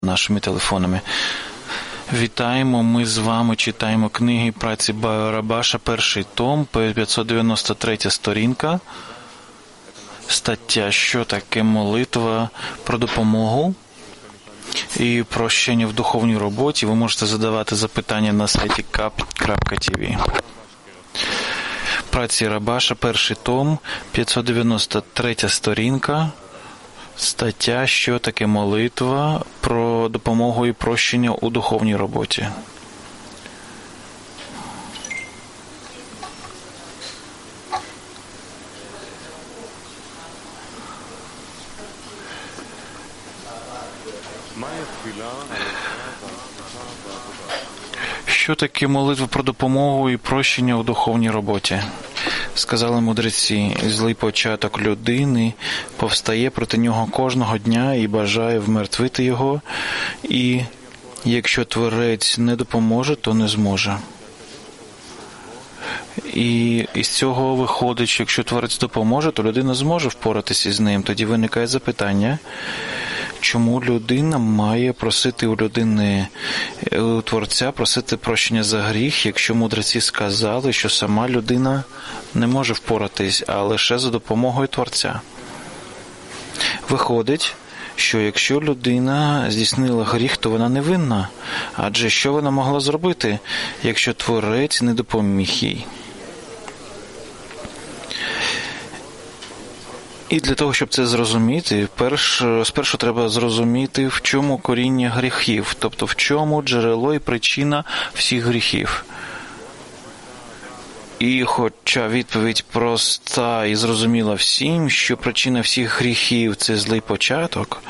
нашими телефонами. Вітаємо, ми з вами читаємо книги праці Рабаша, перший том, 593 сторінка, стаття «Що таке молитва про допомогу і прощення в духовній роботі». Ви можете задавати запитання на сайті kap.tv. Праці Рабаша, перший том, 593 сторінка, стаття «Що таке молитва про допомогу і прощення у духовній роботі». Що таке молитва про допомогу і прощення у духовній роботі? Сказали мудреці, злий початок людини повстає проти нього кожного дня і бажає вмертвити його, і якщо Творець не допоможе, то не зможе. І із цього виходить, що якщо Творець допоможе, то людина зможе впоратися з ним. Тоді виникає запитання, чому людина має просити у людини, у Творця, просити прощення за гріх, якщо мудреці сказали, що сама людина не може впоратись, а лише за допомогою Творця. Виходить, що якщо людина здійснила гріх, то вона не винна. Адже що вона могла зробити, якщо Творець не допоміг їй? І для того, щоб це зрозуміти, спершу треба зрозуміти, в чому коріння гріхів, тобто в чому джерело і причина всіх гріхів. І хоча відповідь проста і зрозуміла всім, що причина всіх гріхів – це злий початок,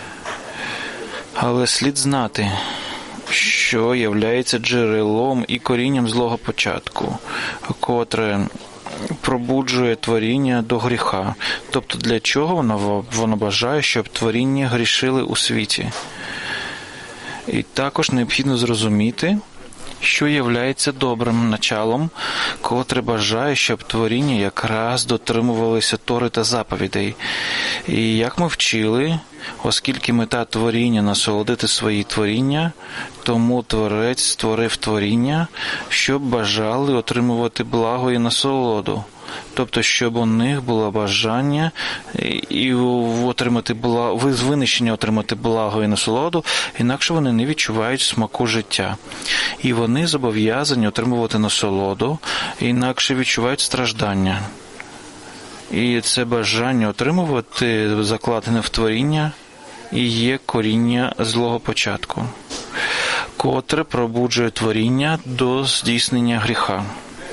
але слід знати, що являється джерелом і корінням злого початку, котре пробуджує творіння до гріха. Тобто для чого воно бажає, щоб творіння грішили у світі. І також необхідно зрозуміти, що являється добрим началом, котре бажає, щоб творіння якраз дотримувалися Тори та заповідей. І як ми вчили, оскільки мета творіння – насолодити свої творіння, тому Творець створив творіння, щоб бажали отримувати благо і насолоду. Тобто, щоб у них було бажання і винищення отримати благо і насолоду, інакше вони не відчувають смаку життя. І вони зобов'язані отримувати насолоду, інакше відчувають страждання. І це бажання отримувати, закладене в творіння, і є коріння злого початку, котре пробуджує творіння до здійснення гріха.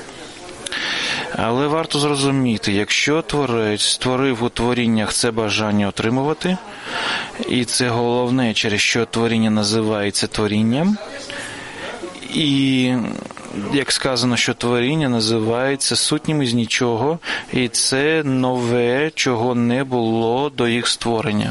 Але варто зрозуміти, якщо Творець створив у творіннях це бажання отримувати, і це головне, через що творіння називається творінням, і як сказано, що творіння називається сутнім із нічого, і це нове, чого не було до їх створення.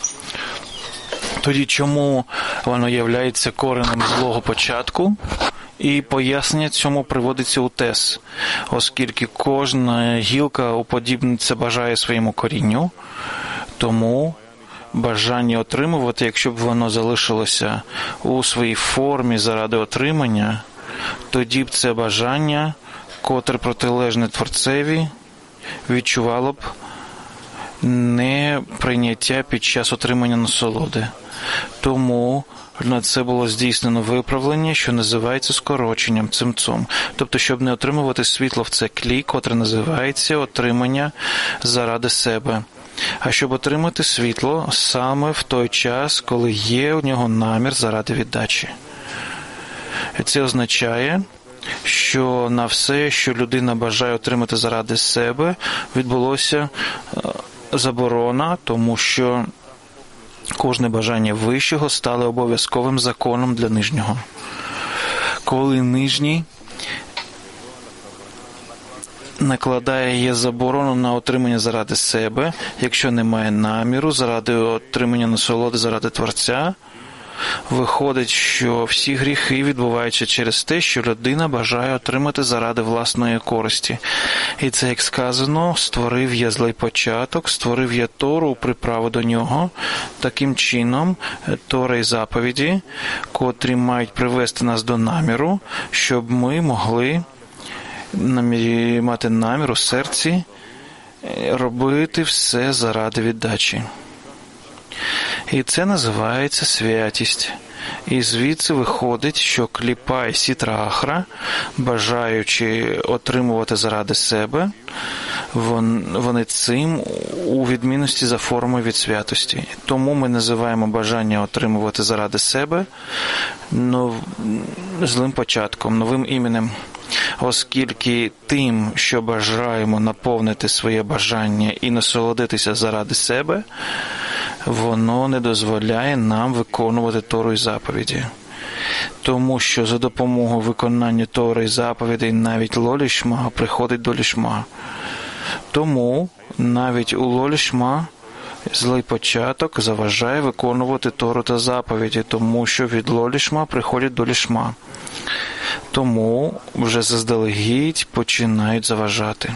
Тоді чому воно являється коренем злого початку? І пояснення цьому приводиться у Тес, оскільки кожна гілка уподібниться бажає своєму корінню, тому бажання отримувати, якщо б воно залишилося у своїй формі заради отримання, тоді б це бажання, котре протилежне Творцеві, відчувало б неприйняття під час отримання насолоди. Тому на це було здійснено виправлення, що називається скороченням, цимцум. Тобто, щоб не отримувати світло в циклі, котре називається отримання заради себе. А щоб отримати світло саме в той час, коли є у нього намір заради віддачі. Це означає, що на все, що людина бажає отримати заради себе, відбулося заборона, тому що кожне бажання вищого стало обов'язковим законом для нижнього. Коли нижній накладає заборону на отримання заради себе, якщо немає наміру заради отримання насолоди заради Творця, виходить, що всі гріхи відбуваються через те, що людина бажає отримати заради власної користі. І це, як сказано, створив я злий початок, створив я Тору у приправу до нього. Таким чином, Тора і заповіді, котрі мають привести нас до наміру, щоб ми могли мати намір у серці робити все заради віддачі. І це називається святість. І звідси виходить, що кліпа і сітра ахра, бажаючи отримувати заради себе, вони цим у відмінності за формою від святості. Тому ми називаємо бажання отримувати заради себе злим початком, новим іменем. Оскільки тим, що бажаємо наповнити своє бажання і насолодитися заради себе, воно не дозволяє нам виконувати Тору і заповіді. Тому що за допомогою виконання Тори і заповідей навіть лолішма приходить до лішма. Тому навіть у лолішма злий початок заважає виконувати Тору та заповіді, тому що від лолішма приходять до лішма. Тому вже заздалегідь починають заважати.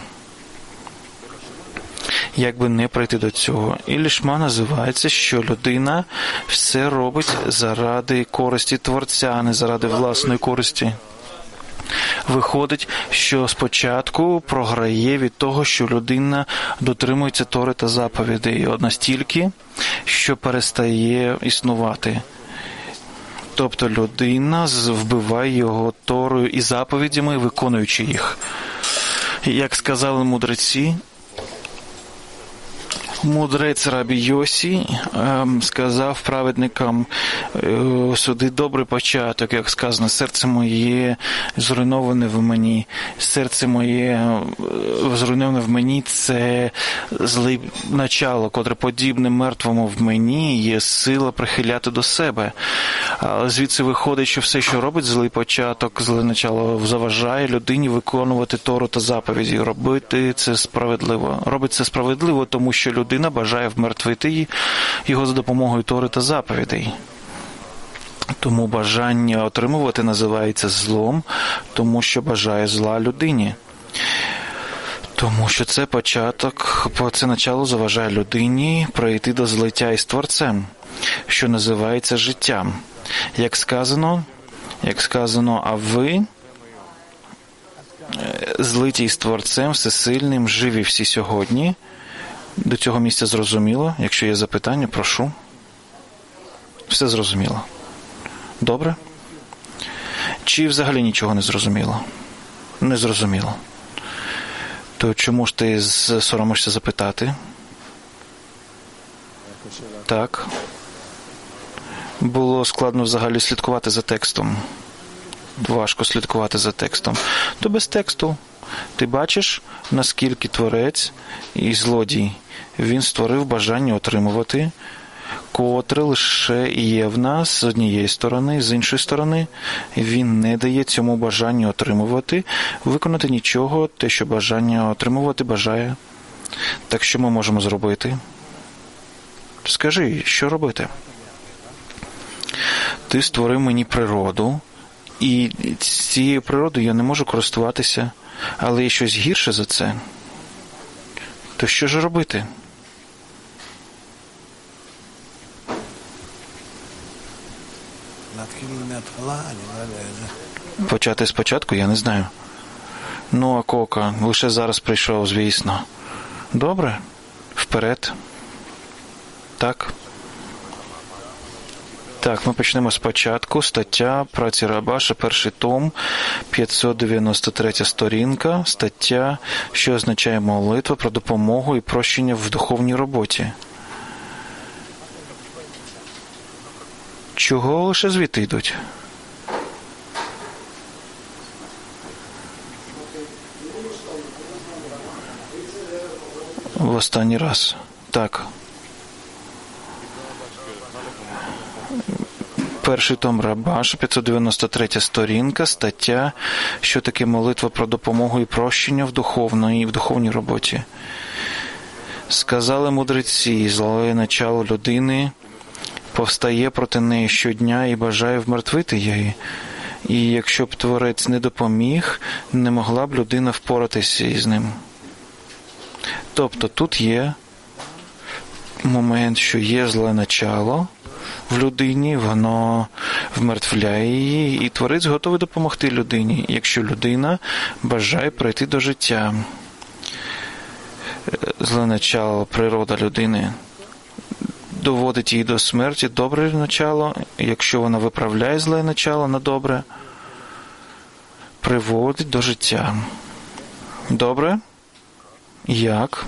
Як би не прийти до цього. І лішма називається, що людина все робить заради користі Творця, а не заради власної користі. Виходить, що спочатку програє від того, що людина дотримується Тори та заповідей настільки, що перестає існувати. Тобто людина вбиває його Торою і заповідями, виконуючи їх. Як сказали мудреці, мудрець Рабі Йосі сказав праведникам: суди добрий початок, як сказано, серце моє зруйноване в мені. Серце моє зруйноване в мені – це зле начало, котре подібне мертвому в мені, є сила прихиляти до себе. Але звідси виходить, що все, що робить злий початок, зле начало, заважає людині виконувати Тору та заповіді. Робити це справедливо. Робить це справедливо, тому що людина бажає вмертвити його за допомогою Тори та заповідей. Тому бажання отримувати називається злом, тому що бажає зла людині. Тому що це початок, це начало заважає людині прийти до злиття із Творцем, що називається життям. Як сказано, а ви злиті із Творцем Всесильним, живі всі сьогодні. До цього місця зрозуміло? Якщо є запитання, прошу. Все зрозуміло. Добре? Чи взагалі нічого не зрозуміло? Не зрозуміло. То чому ж ти соромишся запитати? Так. Було складно взагалі слідкувати за текстом. Важко слідкувати за текстом. То без тексту. Ти бачиш, наскільки Творець і злодій. Він створив бажання отримувати, котре лише є в нас з однієї сторони, з іншої сторони. Він не дає цьому бажанню отримувати, виконати нічого, те, що бажання отримувати бажає. Так що ми можемо зробити? Скажи, що робити? Ти створив мені природу, і цією природою я не можу користуватися, але є щось гірше за це. То що ж робити? Почати спочатку, я не знаю. Ну, а Кока, лише зараз прийшов, звісно. Добре? Вперед. Так. Так, ми почнемо спочатку. Стаття праці Рабаша, перший том, 593 сторінка. Стаття, що означає молитва про допомогу і прощення в духовній роботі. Чого лише звідти йдуть? В останній раз. Так. Перший том Рабаша, 593 сторінка, стаття, що таке молитва про допомогу і прощення в духовній роботі. Сказали мудреці, зле начало людини повстає проти неї щодня і бажає вмертвити її. І якщо б Творець не допоміг, не могла б людина впоратися із ним. Тобто тут є момент, що є зле начало в людині, воно вмертвляє її, і Творець готовий допомогти людині, якщо людина бажає прийти до життя. Зле начало, природа людини доводить її до смерті, добре начало, якщо вона виправляє зле начало на добре, приводить до життя. Добре? Як?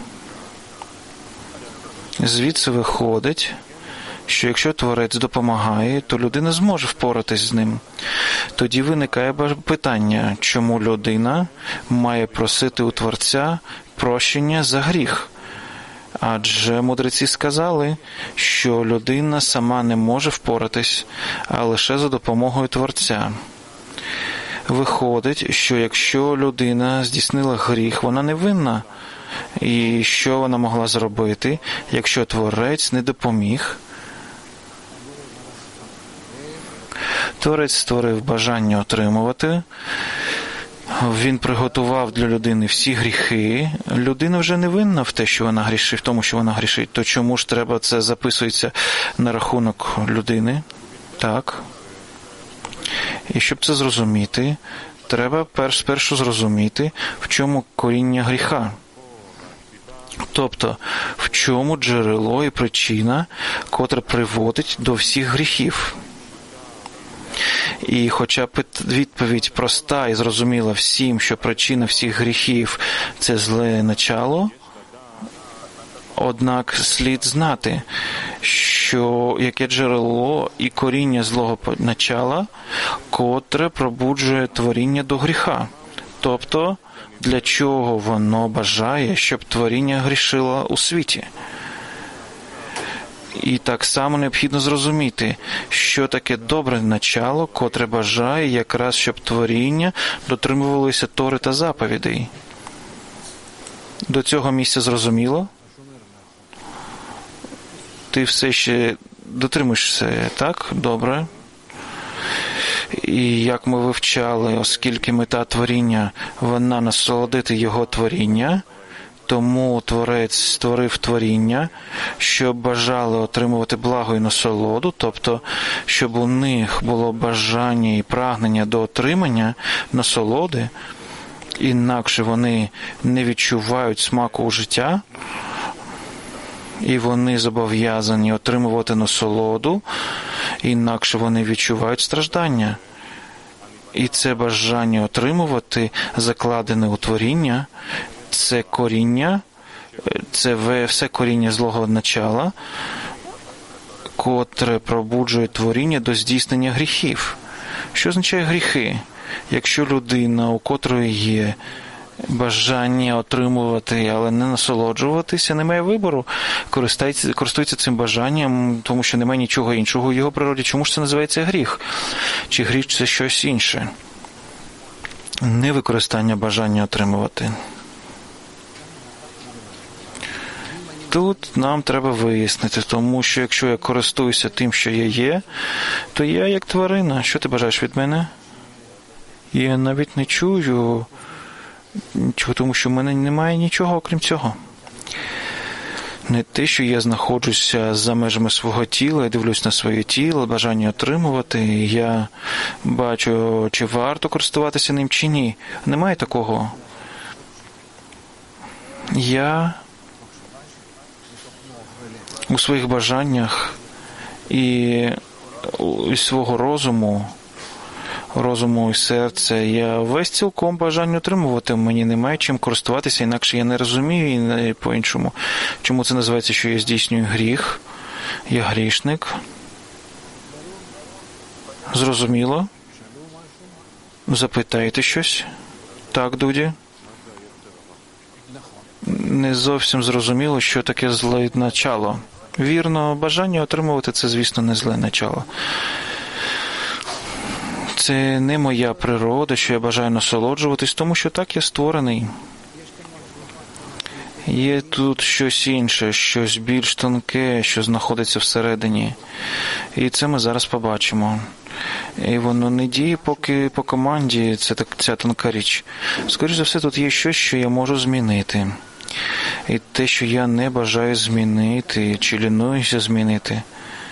Звідси виходить, що якщо Творець допомагає, то людина зможе впоратись з ним. Тоді виникає питання, чому людина має просити у Творця прощення за гріх? Адже мудреці сказали, що людина сама не може впоратись, а лише за допомогою Творця. Виходить, що якщо людина здійснила гріх, вона не винна. І що вона могла зробити, якщо Творець не допоміг? Творець створив бажання отримувати. Він приготував для людини всі гріхи. Людина вже не винна в те, що вона грішить, в тому, що вона грішить. То чому ж треба це записується на рахунок людини? Так. І щоб це зрозуміти, треба спершу зрозуміти, в чому коріння гріха. Тобто, в чому джерело і причина, котра приводить до всіх гріхів. І хоча відповідь проста і зрозуміла всім, що причина всіх гріхів – це зле начало, однак слід знати, що яке джерело і коріння злого начала, котре пробуджує творіння до гріха. Тобто, для чого воно бажає, щоб творіння грішило у світі. І так само необхідно зрозуміти, що таке добре начало, котре бажає якраз, щоб творіння дотримувалося Тори та заповідей. До цього місця зрозуміло? Ти все ще дотримуєшся, так? Добре. І як ми вивчали, оскільки мета творіння, вона насолодити його творіння, тому Творець створив творіння, щоб бажали отримувати благо і насолоду, тобто, щоб у них було бажання і прагнення до отримання насолоди, інакше вони не відчувають смаку у життя, і вони зобов'язані отримувати насолоду, інакше вони відчувають страждання. І це бажання отримувати, закладене у творіння, це коріння, це все коріння злого начала, котре пробуджує творіння до здійснення гріхів. Що означає гріхи? Якщо людина, у котрої є бажання отримувати, але не насолоджуватися, немає вибору, користується цим бажанням, тому що немає нічого іншого у його природі. Чому ж це називається гріх? Чи гріх – це щось інше? Не використання бажання отримувати. Тут нам треба вияснити, тому що якщо я користуюся тим, що я є, то я як тварина. Що ти бажаєш від мене? Я навіть не чую нічого, тому що в мене немає нічого, окрім цього. Не те, що я знаходжуся за межами свого тіла, я дивлюсь на своє тіло, бажання отримувати, я бачу, чи варто користуватися ним, чи ні. Немає такого. Я у своїх бажаннях і свого розуму і серця, я весь цілком бажання отримувати. Мені немає чим користуватися, інакше я не розумію і по-іншому. Чому це називається, що я здійснюю гріх? Я грішник. Зрозуміло? Запитаєте щось? Так, Дуді? Не зовсім зрозуміло, що таке зле начало. Вірно, бажання отримувати – це, звісно, не зле начало. Це не моя природа, що я бажаю насолоджуватись, тому що так я створений. Є тут щось інше, щось більш тонке, що знаходиться всередині. І це ми зараз побачимо. І воно не діє поки по команді, ця тонка річ. Скоріше за все, тут є щось, що я можу змінити. І те, що я не бажаю змінити, чи лінуюся змінити,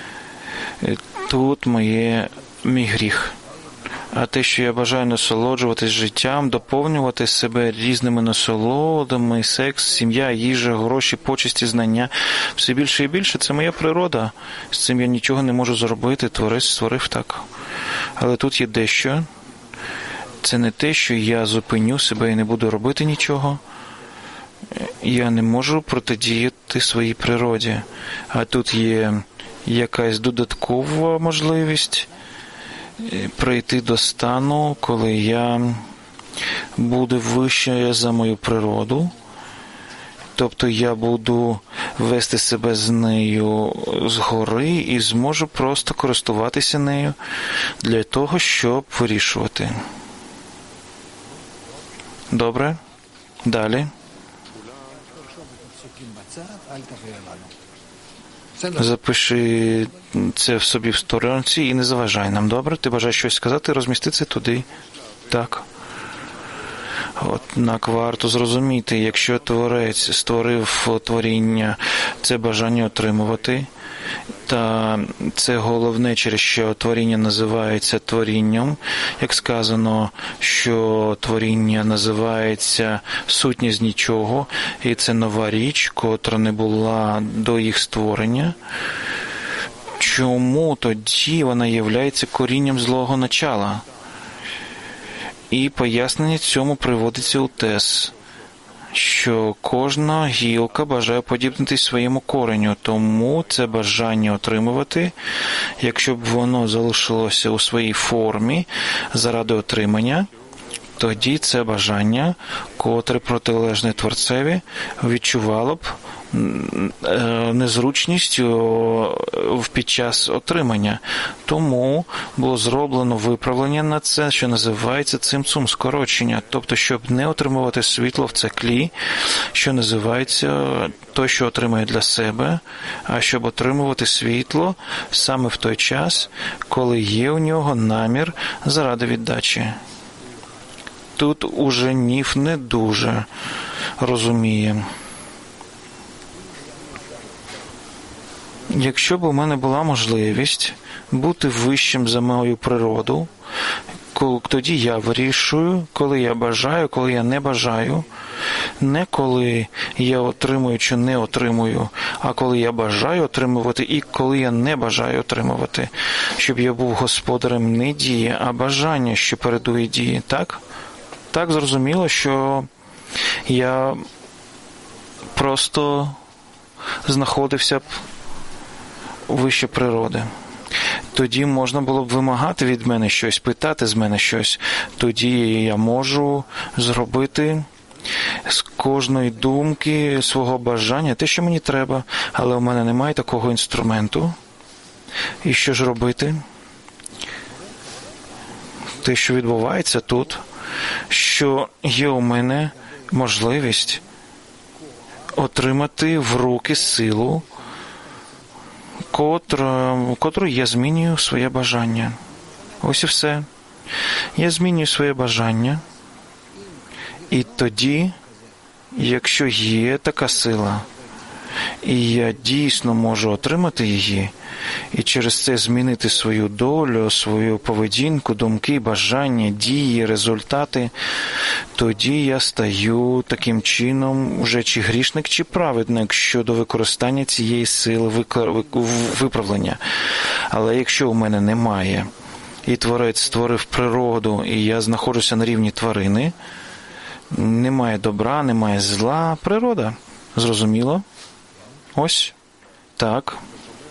тут мій гріх. А те, що я бажаю насолоджуватись життям, доповнювати себе різними насолодами, секс, сім'я, їжа, гроші, почесті, знання, все більше і більше, це моя природа. З цим я нічого не можу зробити, Творець створив так. Але тут є дещо. Це не те, що я зупиню себе і не буду робити нічого. Я не можу протидіяти своїй природі. А тут є якась додаткова можливість прийти до стану, коли я буду вище за мою природу. Тобто я буду вести себе з нею згори і зможу просто користуватися нею для того, щоб вирішувати. Добре? Далі. Запиши це в собі в сторонці і не заважай нам, добре? Ти бажаєш щось сказати, розмісти це туди. Так. Однак варто зрозуміти, якщо Творець створив творіння, це бажання отримувати, та це головне, через що творіння називається творінням. Як сказано, що творіння називається сутність нічого, і це нова річ, котра не була до їх створення. Чому тоді вона є корінням злого начала? І пояснення цьому приводиться у тез, що кожна гілка бажає подібнитись своєму кореню, тому це бажання отримувати, якщо б воно залишилося у своїй формі заради отримання, тоді це бажання, котре протилежне Творцеві, відчувало б незручність під час отримання. Тому було зроблено виправлення на це, що називається цимцум, скорочення. Тобто, щоб не отримувати світло в циклі, що називається той, що отримує для себе, а щоб отримувати світло саме в той час, коли є у нього намір заради віддачі. Тут уже Ніф не дуже розуміє. Якщо б у мене була можливість бути вищим за мою природу, тоді я вирішую, коли я бажаю, коли я не бажаю, не коли я отримую чи не отримую, а коли я бажаю отримувати і коли я не бажаю отримувати, щоб я був господарем не дії, а бажання, що передує дії, так? Так зрозуміло, що я просто знаходився б вище природи. Тоді можна було б вимагати від мене щось, питати з мене щось. Тоді я можу зробити з кожної думки, свого бажання те, що мені треба, але у мене немає такого інструменту. І що ж робити? Те, що відбувається тут, що є у мене можливість отримати в руки силу, котру я змінюю своє бажання. Ось і все. Я змінюю своє бажання. І тоді, якщо є така сила, і я дійсно можу отримати її, і через це змінити свою долю, свою поведінку, думки, бажання, дії, результати, тоді я стаю таким чином вже чи грішник, чи праведник щодо використання цієї сили виправлення. Але якщо у мене немає, і Творець створив природу, і я знаходжуся на рівні тварини, немає добра, немає зла, природа. Зрозуміло? Ось. Так.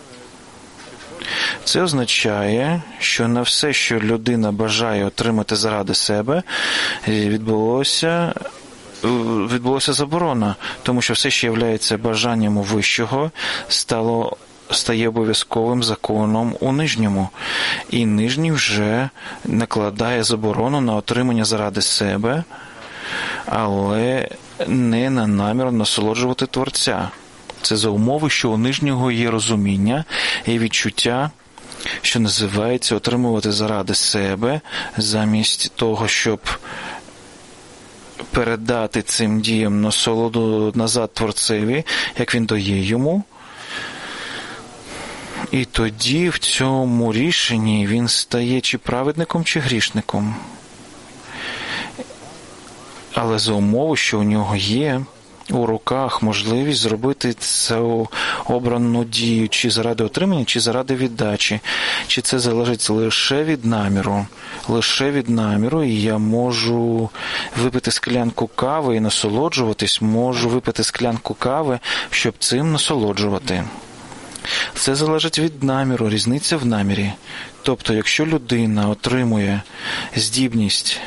Це означає, що на все, що людина бажає отримати заради себе, відбулося заборона, тому що все, що є бажанням у вищого, стає обов'язковим законом у нижньому. І нижній вже накладає заборону на отримання заради себе, але не на намір насолоджувати Творця. Це за умови, що у нижнього є розуміння і відчуття, що називається отримувати заради себе, замість того, щоб передати цим діям насолоду назад Творцеві, як він дає йому. І тоді в цьому рішенні він стає чи праведником, чи грішником. Але за умови, що у нього є у руках можливість зробити цю обрану дію чи заради отримання, чи заради віддачі. Чи це залежить лише від наміру. Лише від наміру, і я можу випити склянку кави і насолоджуватись, можу випити склянку кави, щоб цим насолоджувати. Це залежить від наміру, різниця в намірі. Тобто, якщо людина отримує здібність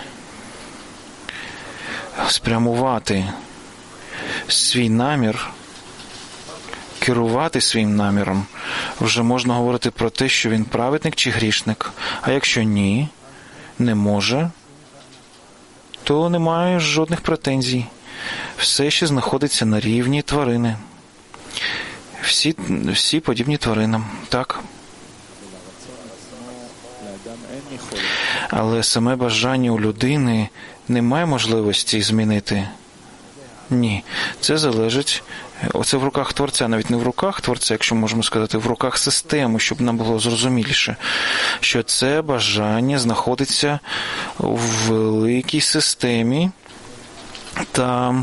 спрямувати свій намір, керувати своїм наміром, вже можна говорити про те, що він праведник чи грішник. А якщо ні, не може, то немає жодних претензій. Все ще знаходиться на рівні тварини. Всі подібні тваринам, так? Але саме бажання у людини немає можливості змінити. Ні, це залежить, оце в руках Творця, навіть не в руках Творця, якщо можемо сказати, в руках системи, щоб нам було зрозуміліше, що це бажання знаходиться в великій системі, та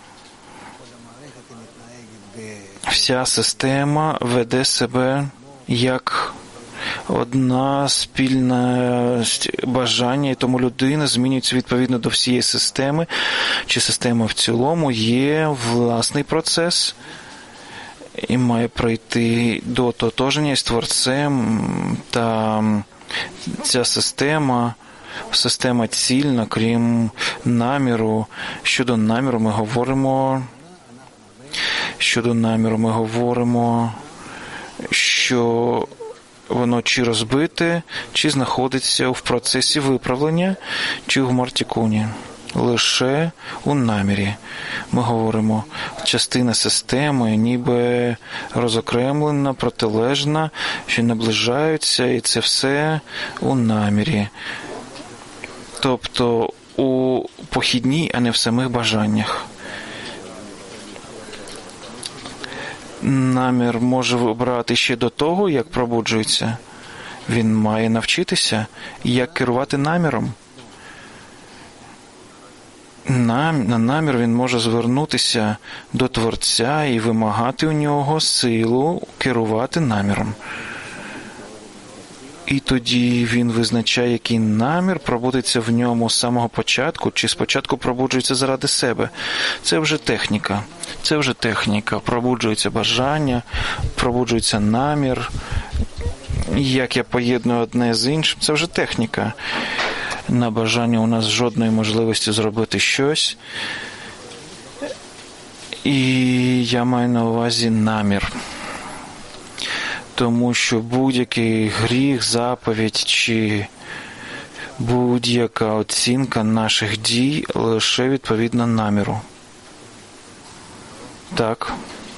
вся система веде себе як одна спільна бажання, і тому людина змінюється відповідно до всієї системи, чи система в цілому є власний процес і має прийти до тотоження з Творцем, та ця система цільна, крім наміру. Щодо наміру ми говоримо, що воно чи розбите, чи знаходиться в процесі виправлення, чи в мартікуні. Лише у намірі. Ми говоримо, частина системи ніби розокремлена, протилежна, що наближаються, і це все у намірі. Тобто у похідній, а не в самих бажаннях. Намір може вибрати ще до того, як пробуджується. Він має навчитися, як керувати наміром. На намір він може звернутися до Творця і вимагати у нього силу керувати наміром. І тоді він визначає, який намір пробудиться в ньому з самого початку, чи спочатку пробуджується заради себе. Це вже техніка. Пробуджується бажання, пробуджується намір. Як я поєдную одне з іншим, це вже техніка. На бажання у нас жодної можливості зробити щось. І я маю на увазі намір. Тому що будь-який гріх, заповідь чи будь-яка оцінка наших дій лише відповідно наміру. Так.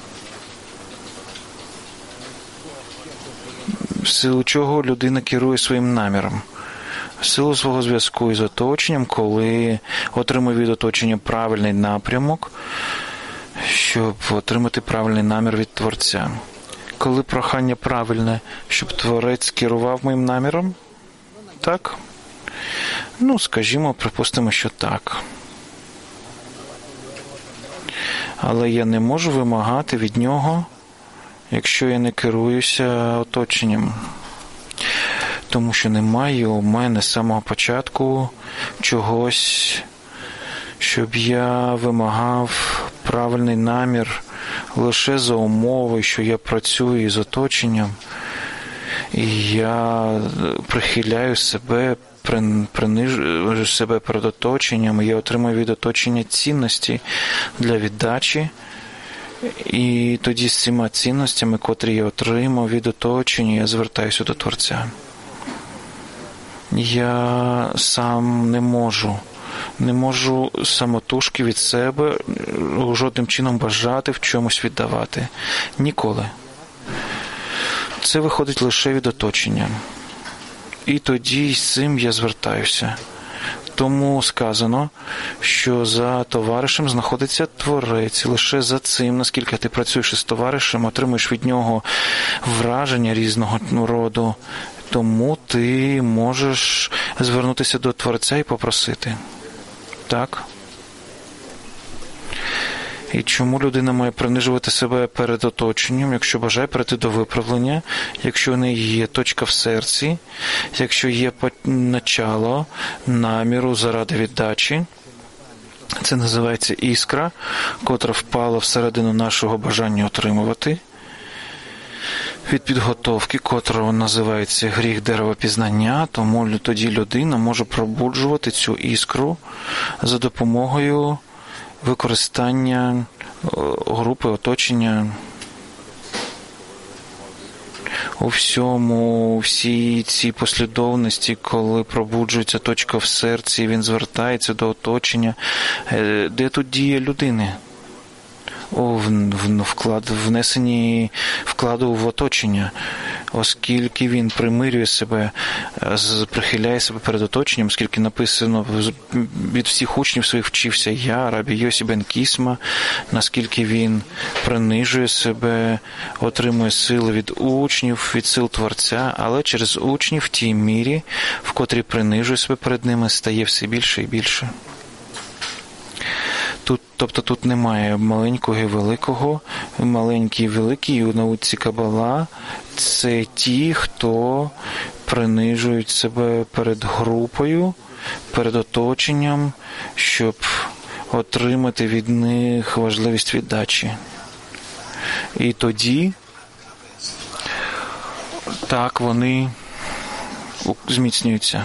В силу чого людина керує своїм наміром? В силу свого зв'язку із оточенням, коли отримує від оточення правильний напрямок, щоб отримати правильний намір від Творця. Коли прохання правильне, щоб Творець керував моїм наміром? Так? Скажімо, припустимо, що так. Але я не можу вимагати від нього, якщо я не керуюся оточенням. Тому що немає у мене з самого початку чогось, щоб я вимагав правильний намір лише за умови, що я працюю із оточенням, і я прихиляю себе, принижую себе перед оточенням, і я отримую від оточення цінності для віддачі, і тоді з цими цінностями, котрі я отримав від оточення, я звертаюся до Творця. Я сам не можу Не можу самотужки від себе жодним чином бажати в чомусь віддавати. Ніколи. Це виходить лише від оточення. І тоді з цим я звертаюся. Тому сказано, що за товаришем знаходиться Творець. Лише за цим, наскільки ти працюєш із товаришем, отримуєш від нього враження різного роду, тому ти можеш звернутися до Творця і попросити. Так? І чому людина має принижувати себе перед оточенням, якщо бажає прийти до виправлення, якщо в неї є точка в серці, якщо є начало, наміру заради віддачі? Це називається іскра, котра впала всередину нашого бажання отримувати. Від підготовки, котра називається гріх деревопізнання, тому тоді людина може пробуджувати цю іскру за допомогою використання групи оточення у всьому, всі ці послідовності, коли пробуджується точка в серці, він звертається до оточення. Де тут дія людини? У внесенні вкладу в оточення, оскільки він примирює себе, прихиляє себе перед оточенням, оскільки написано, від всіх учнів своїх вчився я, Рабі Йосі бен Кісма, наскільки він принижує себе, отримує сили від учнів, від сил Творця, але через учнів в тій мірі, в котрій принижує себе перед ними, стає все більше і більше. Тобто тут немає маленького і великого. Маленький і великий у науці Кабала – це ті, хто принижують себе перед групою, перед оточенням, щоб отримати від них важливість віддачі. І тоді так вони зміцнюються.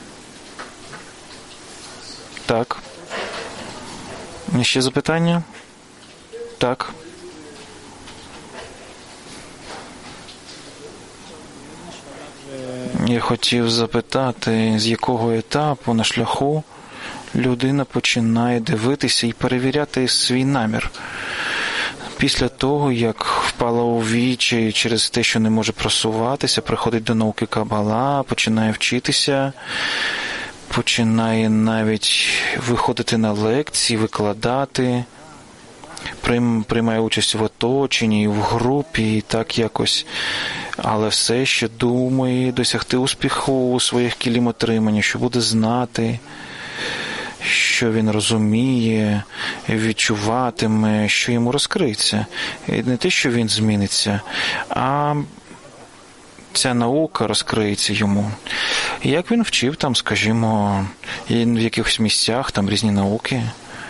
Так. Ще запитання? Так. Я хотів запитати, з якого етапу на шляху людина починає дивитися і перевіряти свій намір. Після того, як впала у вічі через те, що не може просуватися, приходить до науки Кабала, починає вчитися, починає навіть виходити на лекції, викладати, приймає участь в оточенні, в групі і так якось, але все ще думає досягти успіху у своїх кілім отримання, що буде знати, що він розуміє, відчуватиме, що йому розкриється. І не те, що він зміниться, а ця наука розкриється йому. Як він вчив там, скажімо, в якихось місцях, там різні науки.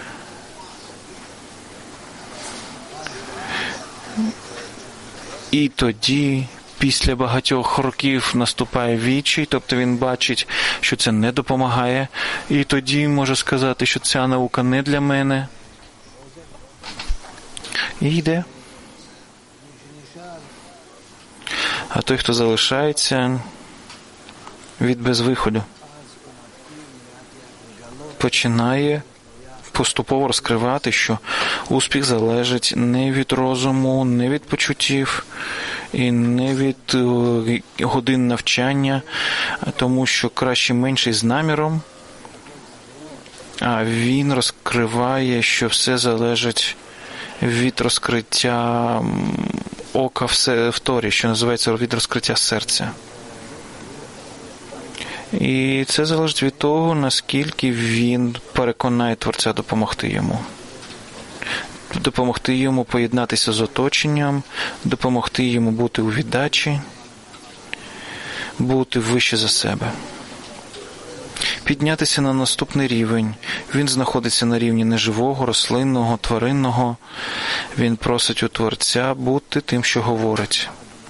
І тоді, після багатьох років, наступає відчай, тобто він бачить, що це не допомагає, і тоді може сказати, що ця наука не для мене. І йде. А той, хто залишається від безвиходу, починає поступово розкривати, що успіх залежить не від розуму, не від почуттів і не від годин навчання, тому що краще менший з наміром, а він розкриває, що все залежить від розкриття ока в Торі, що називається від розкриття серця. І це залежить від того, наскільки він переконає Творця допомогти йому. Допомогти йому поєднатися з оточенням, допомогти йому бути у віддачі, бути вище за себе. Піднятися на наступний рівень. Він знаходиться на рівні неживого, рослинного, тваринного. Він просить у Творця бути тим, що говорить.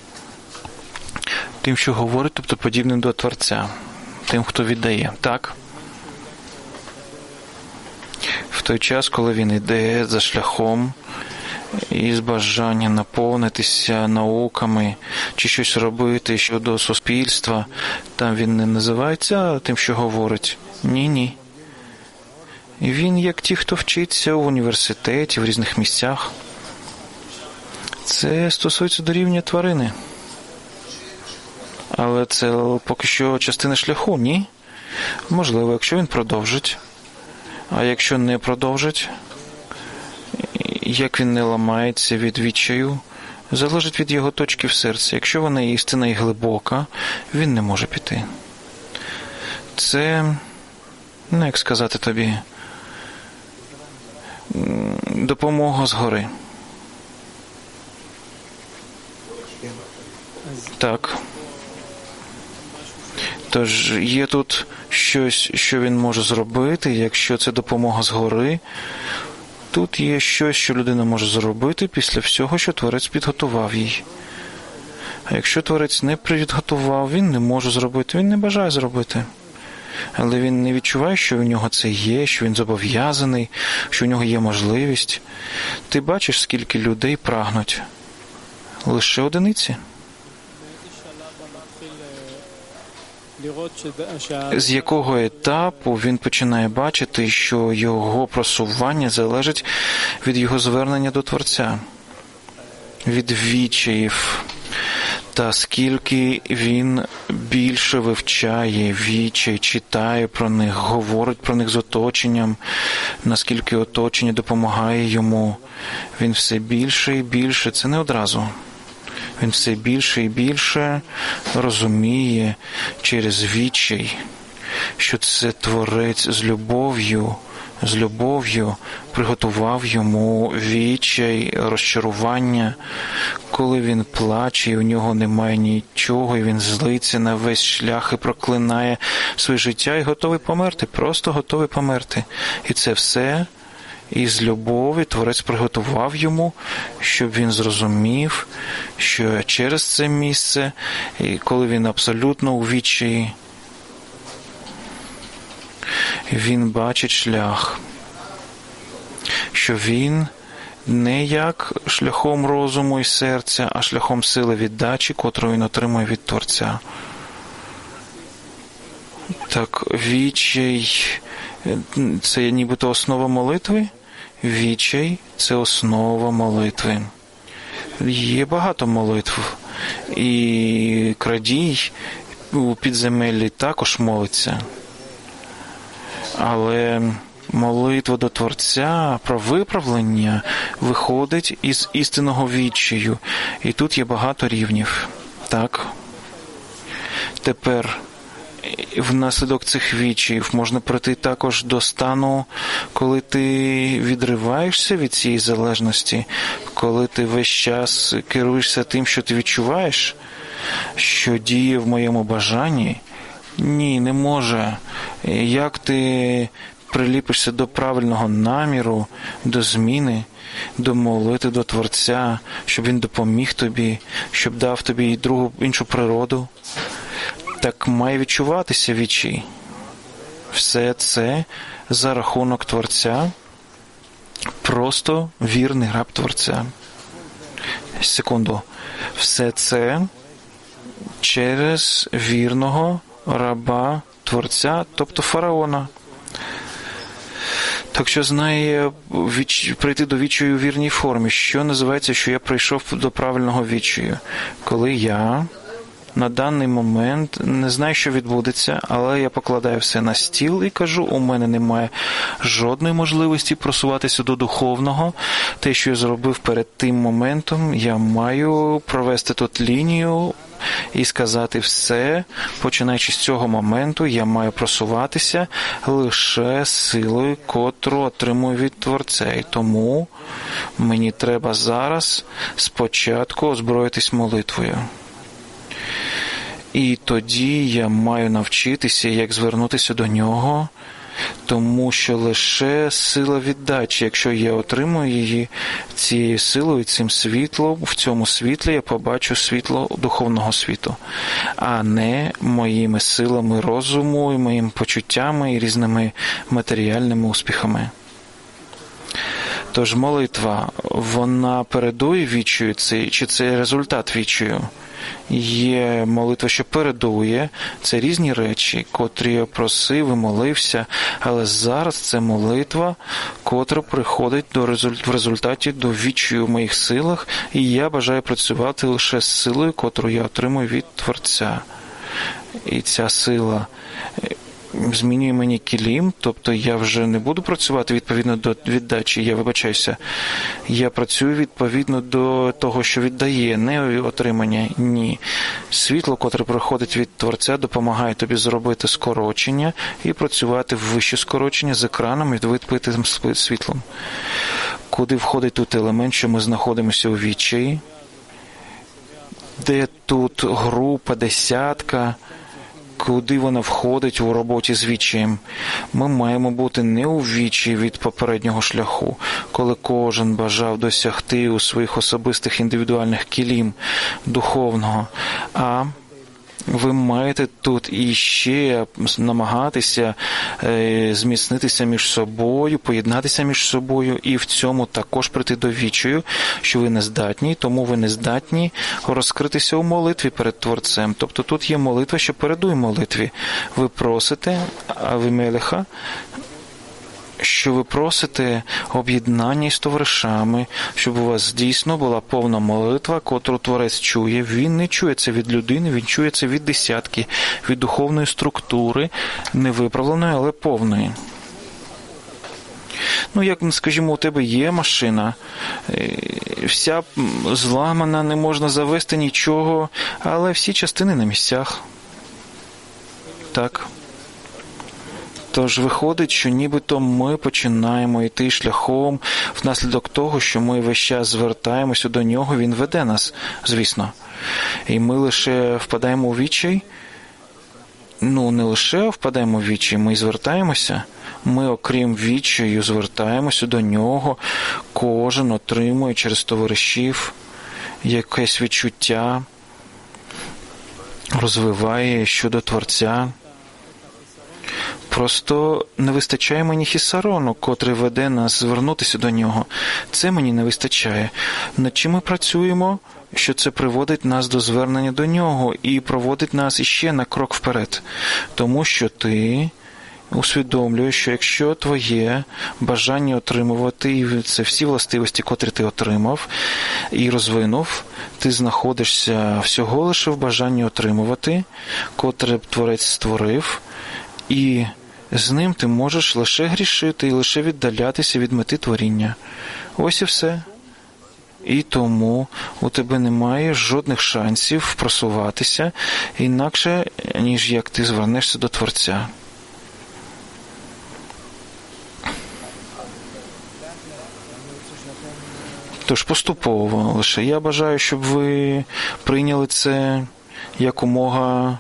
Тим, що говорить, тобто подібним до Творця. Тим, хто віддає. Так? В той час, коли він йде за шляхом із бажання наповнитися науками чи щось робити щодо суспільства, там він не називається тим, що говорить. Ні. Він як ті, хто вчиться в університеті, в різних місцях. Це стосується до рівня тварини. Але це поки що частина шляху, ні? Можливо, якщо він продовжить. А якщо не продовжить, як він не ламається від відчаю, залежить від його точки в серці. Якщо вона істина і глибока, він не може піти. Це, як сказати тобі, допомога згори. Так. Тож є тут щось, що він може зробити, якщо це допомога згори. Тут є щось, що людина може зробити після всього, що Творець підготував їй. А якщо Творець не підготував, він не може зробити, він не бажає зробити. Але він не відчуває, що у нього це є, що він зобов'язаний, що у нього є можливість. Ти бачиш, скільки людей прагнуть? Лише одиниці. З якого етапу він починає бачити, що його просування залежить від його звернення до Творця, від відчаїв, та скільки він більше вивчає відчай, читає про них, говорить про них з оточенням, наскільки оточення допомагає йому, він все більше і більше, це не одразу. Він все більше і більше розуміє через відчай, що це Творець з любов'ю приготував йому відчай, розчарування, коли він плаче, і у нього немає нічого, і він злиться на весь шлях і проклинає своє життя і готовий померти, просто готовий померти. І це все із любові Творець приготував йому, щоб він зрозумів, що через це місце, і коли він абсолютно у відчаї, він бачить шлях, що він не як шляхом розуму і серця, а шляхом сили віддачі, котру він отримує від Творця. Так, відчай – це нібито основа молитви? Відчай – це основа молитви. Є багато молитв. І крадій у підземеллі також молиться. Але молитва до Творця про виправлення виходить із істинного відчаю. І тут є багато рівнів. Так? Тепер внаслідок цих відчаїв можна прийти також до стану, коли ти відриваєшся від цієї залежності, коли ти весь час керуєшся тим, що ти відчуваєш, що діє в моєму бажанні. Ні, не може. Як ти приліпишся до правильного наміру, до зміни, до молитви до Творця, щоб він допоміг тобі, щоб дав тобі іншу природу? Так має відчуватися відчай. Все це за рахунок Творця, просто вірний раб Творця. Секунду. Все це через вірного раба Творця, тобто фараона. Так що знає прийти до відчаю у вірній формі, що називається, що я прийшов до правильного відчаю. Коли я на даний момент не знаю, що відбудеться, але я покладаю все на стіл і кажу, у мене немає жодної можливості просуватися до духовного. Те, що я зробив перед тим моментом, я маю провести тут лінію і сказати все, починаючи з цього моменту, я маю просуватися лише силою, котру отримую від Творця. І тому мені треба зараз спочатку озброїтись молитвою. І тоді я маю навчитися, як звернутися до нього, тому що лише сила віддачі, якщо я отримую її цією силою, цим світлом, в цьому світлі я побачу світло духовного світу, а не моїми силами розуму, і моїми почуттями і різними матеріальними успіхами. Тож молитва, вона передує відчаю, чи це результат відчаю? Є молитва, що передує. Це різні речі, котрі я просив і молився. Але зараз це молитва, котра приходить в результаті до відчаю в моїх силах. І я бажаю працювати лише з силою, котру я отримую від Творця. І ця сила змінює мені кілім, тобто я вже не буду працювати відповідно до віддачі, я вибачаюся. Я працюю відповідно до того, що віддає, не отримання, ні. Світло, котре приходить від Творця, допомагає тобі зробити скорочення і працювати в вище скорочення з екраном і відбитим світлом. Куди входить тут елемент, що ми знаходимося у відчаї, де тут група, десятка, куди вона входить у роботі з відчаєм. Ми маємо бути не у відчаї від попереднього шляху, коли кожен бажав досягти у своїх особистих індивідуальних кілім духовного, а ви маєте тут іще намагатися зміцнитися між собою, поєднатися між собою і в цьому також прийти до відчаю, що ви не здатні, тому ви не здатні розкритися у молитві перед Творцем. Тобто тут є молитва, що передує молитві. Ви просите Авімелеха, що ви просите об'єднання із товаришами, щоб у вас дійсно була повна молитва, котру Творець чує. Він не чує це від людини, він чує це від десятки, від духовної структури, не виправленої, але повної. Як, скажімо, у тебе є машина, вся зламана, не можна завести нічого, але всі частини на місцях. Так. Тож виходить, що нібито ми починаємо йти шляхом внаслідок того, що ми весь час звертаємося до нього, він веде нас, звісно. І ми лише впадаємо у відчай. Не лише впадаємо в відчай, ми й звертаємося. Ми, окрім відчаю, звертаємося до нього. Кожен отримує через товаришів якесь відчуття, розвиває щодо Творця. Просто не вистачає мені хісарону, котрий веде нас звернутися до нього. Це мені не вистачає. Над чим ми працюємо, що це приводить нас до звернення до нього і проводить нас іще на крок вперед. Тому що ти усвідомлюєш, що якщо твоє бажання отримувати, і це всі властивості, котрі ти отримав і розвинув, ти знаходишся всього лише в бажанні отримувати, котре Творець створив, і з ним ти можеш лише грішити і лише віддалятися від мети творіння. Ось і все. І тому у тебе немає жодних шансів просуватися інакше, ніж як ти звернешся до Творця. Тож поступово лише я бажаю, щоб ви прийняли це якомога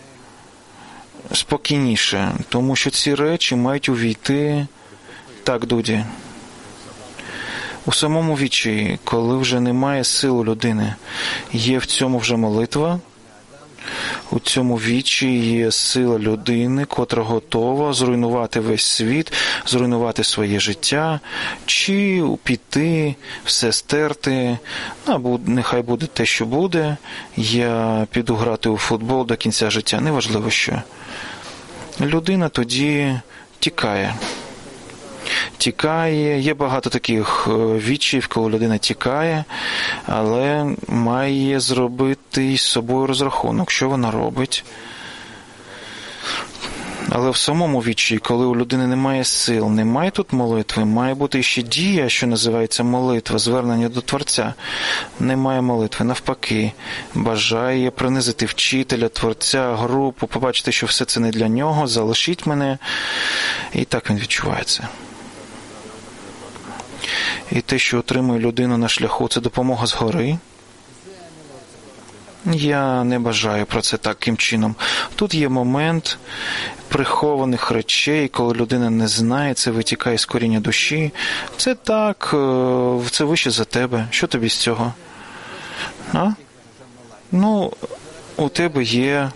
спокійніше, тому що ці речі мають увійти, так, Дуді, у самому відчаї, коли вже немає сил у людини, є в цьому вже молитва, у цьому відчаї є сила людини, котра готова зруйнувати весь світ, зруйнувати своє життя, чи піти, все стерти, нехай буде те, що буде, я піду грати у футбол до кінця життя, неважливо що. Людина тоді тікає. Є багато таких відчаїв, коли людина тікає, але має зробити із собою розрахунок, що вона робить. Але в самому відчаї, коли у людини немає сил, немає тут молитви, має бути ще дія, що називається молитва, звернення до Творця. Немає молитви, навпаки, бажає принизити вчителя, Творця, групу, побачити, що все це не для нього, залишіть мене. І так він відчуває це. І те, що отримує людину на шляху, це допомога згори. Я не бажаю про це таким чином. Тут є момент прихованих речей, коли людина не знає, це витікає з коріння душі. Це так, це вище за тебе. Що тобі з цього? У тебе є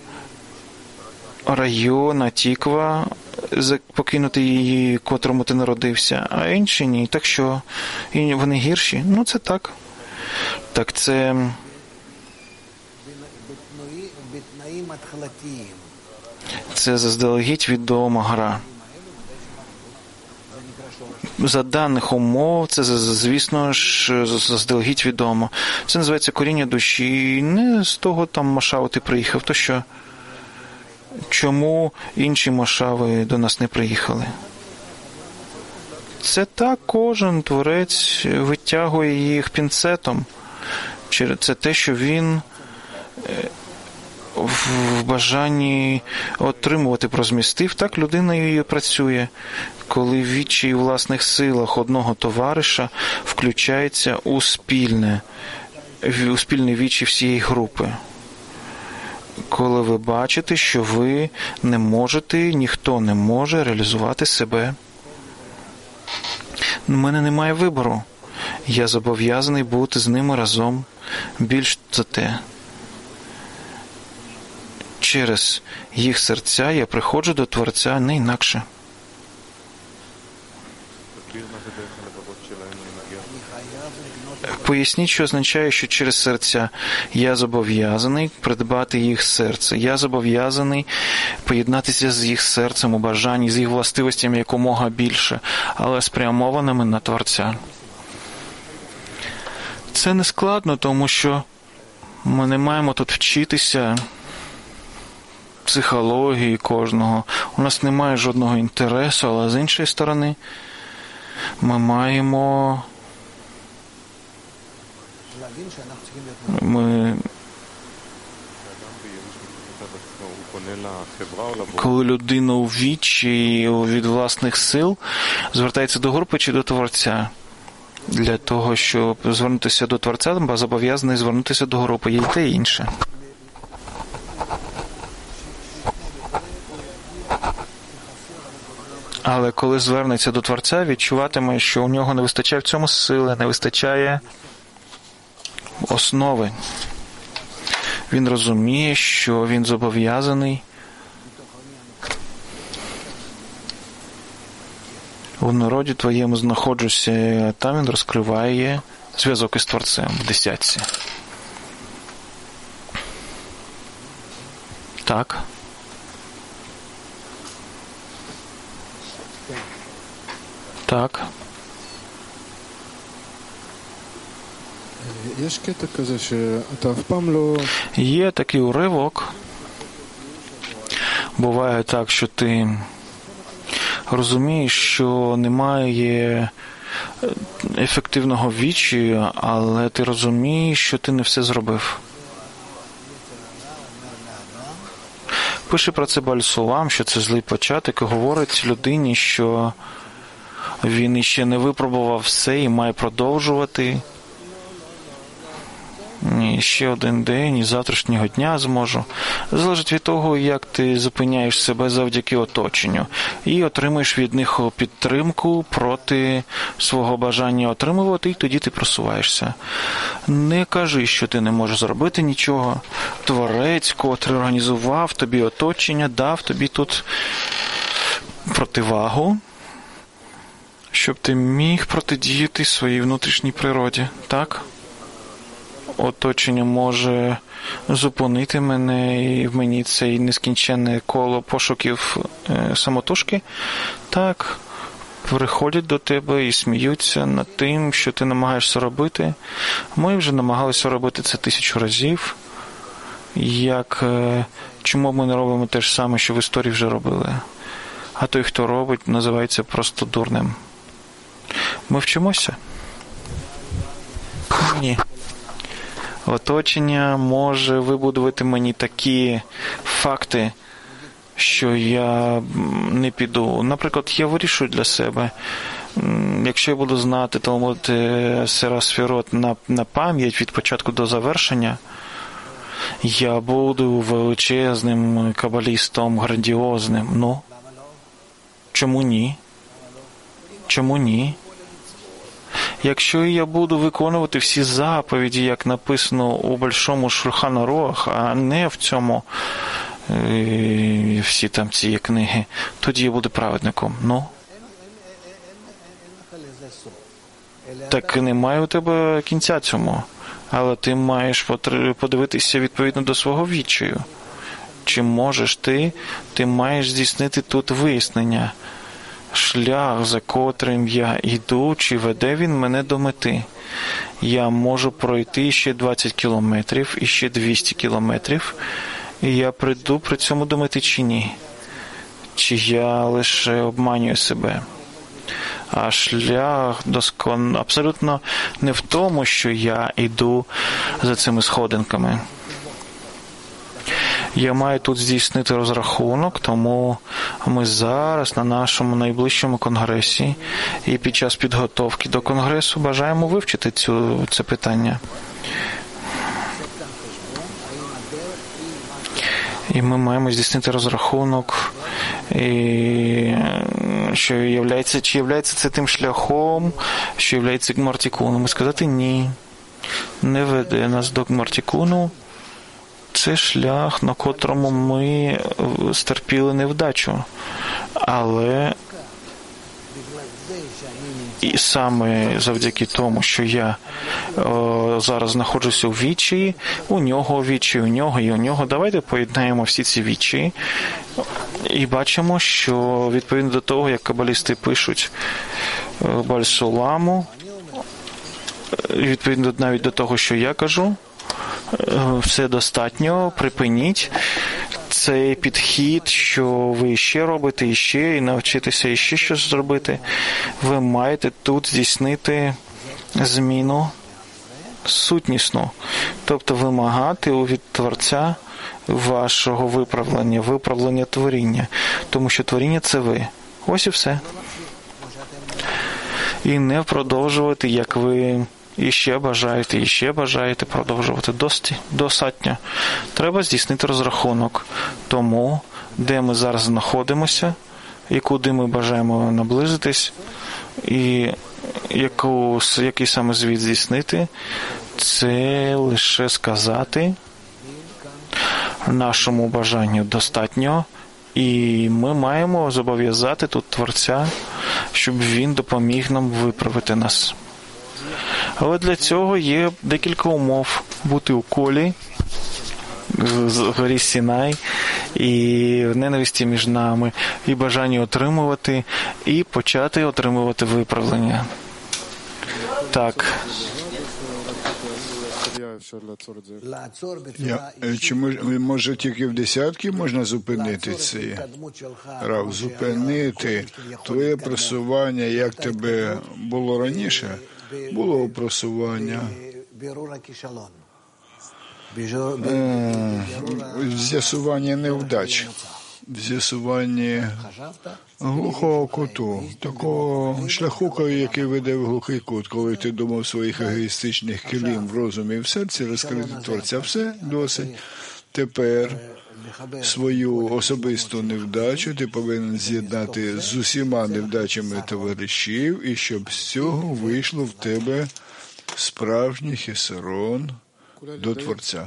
район, Атіква, покинути її, котрому ти народився, а інші ні. Так що? І вони гірші? Це так. Так це Це заздалегідь відома гра. За даних умов, це, звісно ж, заздалегідь відомо. Це називається коріння душі. Не з того там Машаву ти приїхав, то що? Чому інші Машави до нас не приїхали? Це так кожен творець витягує їх пінцетом. Це те, що він в бажанні отримувати прозмістив, так людина і працює. Коли відчай у власних силах одного товариша включається у спільний відчай всієї групи. Коли ви бачите, що ви не можете, ніхто не може реалізувати себе. У мене немає вибору. Я зобов'язаний бути з ними разом. Більш за те, через їх серця я приходжу до Творця не інакше. Поясніть, що означає, що через серця я зобов'язаний придбати їх серце. Я зобов'язаний поєднатися з їх серцем у бажанні, з їх властивостями якомога більше, але спрямованими на Творця. Це не складно, тому що ми не маємо тут вчитися психології кожного. У нас немає жодного інтересу, але з іншої сторони ми маємо... Коли людина у відчаї від власних сил звертається до групи чи до Творця, для того, щоб звернутися до Творця, бо зобов'язаний звернутися до групи, є й те і інше. Але коли звернеться до Творця, відчуватиме, що у нього не вистачає в цьому сили, не вистачає основи. Він розуміє, що він зобов'язаний у народі твоєму знаходжуся, а там він розкриває зв'язок із Творцем в 10. Так. Так. Є такий уривок. Буває так, що ти розумієш, що немає ефективного відчаю, але ти розумієш, що ти не все зробив. Пише про це Баль-Сулам, що це злий початок, і говорить людині, що він іще не випробував все і має продовжувати. І ще один день, і завтрашнього дня зможу. Залежить від того, як ти зупиняєш себе завдяки оточенню. І отримаєш від них підтримку проти свого бажання отримувати, і тоді ти просуваєшся. Не кажи, що ти не можеш зробити нічого. Творець, котрий організував тобі оточення, дав тобі тут противагу, щоб ти міг протидіяти своїй внутрішній природі. Так? Оточення може зупинити мене, і в мені це нескінченне коло пошуків самотужки. Так, приходять до тебе і сміються над тим, що ти намагаєшся робити. Ми вже намагалися робити це 1000 разів. Чому ми не робимо те ж саме, що в історії вже робили? А той, хто робить, називається просто дурним. Ми вчимося? Ні. Оточення може вибудувати мені такі факти, що я не піду. Наприклад, я вирішую для себе, якщо я буду знати Талмуд Сера Сфірот на пам'ять від початку до завершення, я буду величезним кабалістом, грандіозним. Ну, чому ні? Чому ні? Якщо я буду виконувати всі заповіді, як написано у Большому Шульхан Аруах, а не в цьому всі там ці книги, тоді я буду праведником. Ну? Так немає у тебе кінця цьому. Але ти маєш подивитися відповідно до свого відчаю. Чи можеш ти маєш здійснити тут вияснення. Шлях, за котрим я йду, чи веде він мене до мети. Я можу пройти ще 20 кілометрів, і ще 200 кілометрів, і я прийду при цьому до мети чи ні. Чи я лише обманюю себе. А шлях абсолютно не в тому, що я йду за цими сходинками. Я маю тут здійснити розрахунок, тому ми зараз на нашому найближчому конгресі і під час підготовки до конгресу бажаємо вивчити це питання. І ми маємо здійснити розрахунок, і що чи являється це тим шляхом, що являється Гмартікуном. І сказати ні, не веде нас до Гмартікуну. Це шлях, на котрому ми стерпіли невдачу. Але і саме завдяки тому, що я зараз знаходжуся у відчаї, у нього відчай, у нього і у нього. Давайте поєднаємо всі ці відчаї і бачимо, що відповідно до того, як кабалісти пишуть Бальсуламу, відповідно навіть до того, що я кажу, все достатньо, припиніть цей підхід, що ви ще робите, і навчитися ще щось зробити. Ви маєте тут здійснити зміну сутнісну, тобто вимагати від Творця вашого виправлення творіння, тому що творіння – це ви. Ось і все. І не продовжувати, як ви і ще бажаєте продовжувати. Достатньо. Треба здійснити розрахунок тому, де ми зараз знаходимося, і куди ми бажаємо наблизитись, і який саме звіт здійснити. Це лише сказати нашому бажанню достатньо, і ми маємо зобов'язати тут Творця, щоб він допоміг нам виправити нас. Але для цього є декілька умов. Бути у колі, з горі Сінай, і в ненависті між нами, і бажанні отримувати, і почати отримувати виправлення. Так. Чи може тільки в десятки можна зупинити це? Рав, зупинити твоє просування, як тебе було раніше? Було просування. З'ясування невдач. З'ясування глухого куту. Такого шляху, який веде в глухий кут, коли ти думав своїх егоїстичних килим в розумі і в серці, розкрити Творця. Все, досить. Тепер свою особисту невдачу ти повинен з'єднати з усіма невдачами товаришів, і щоб з цього вийшло в тебе справжній хесерон до Творця.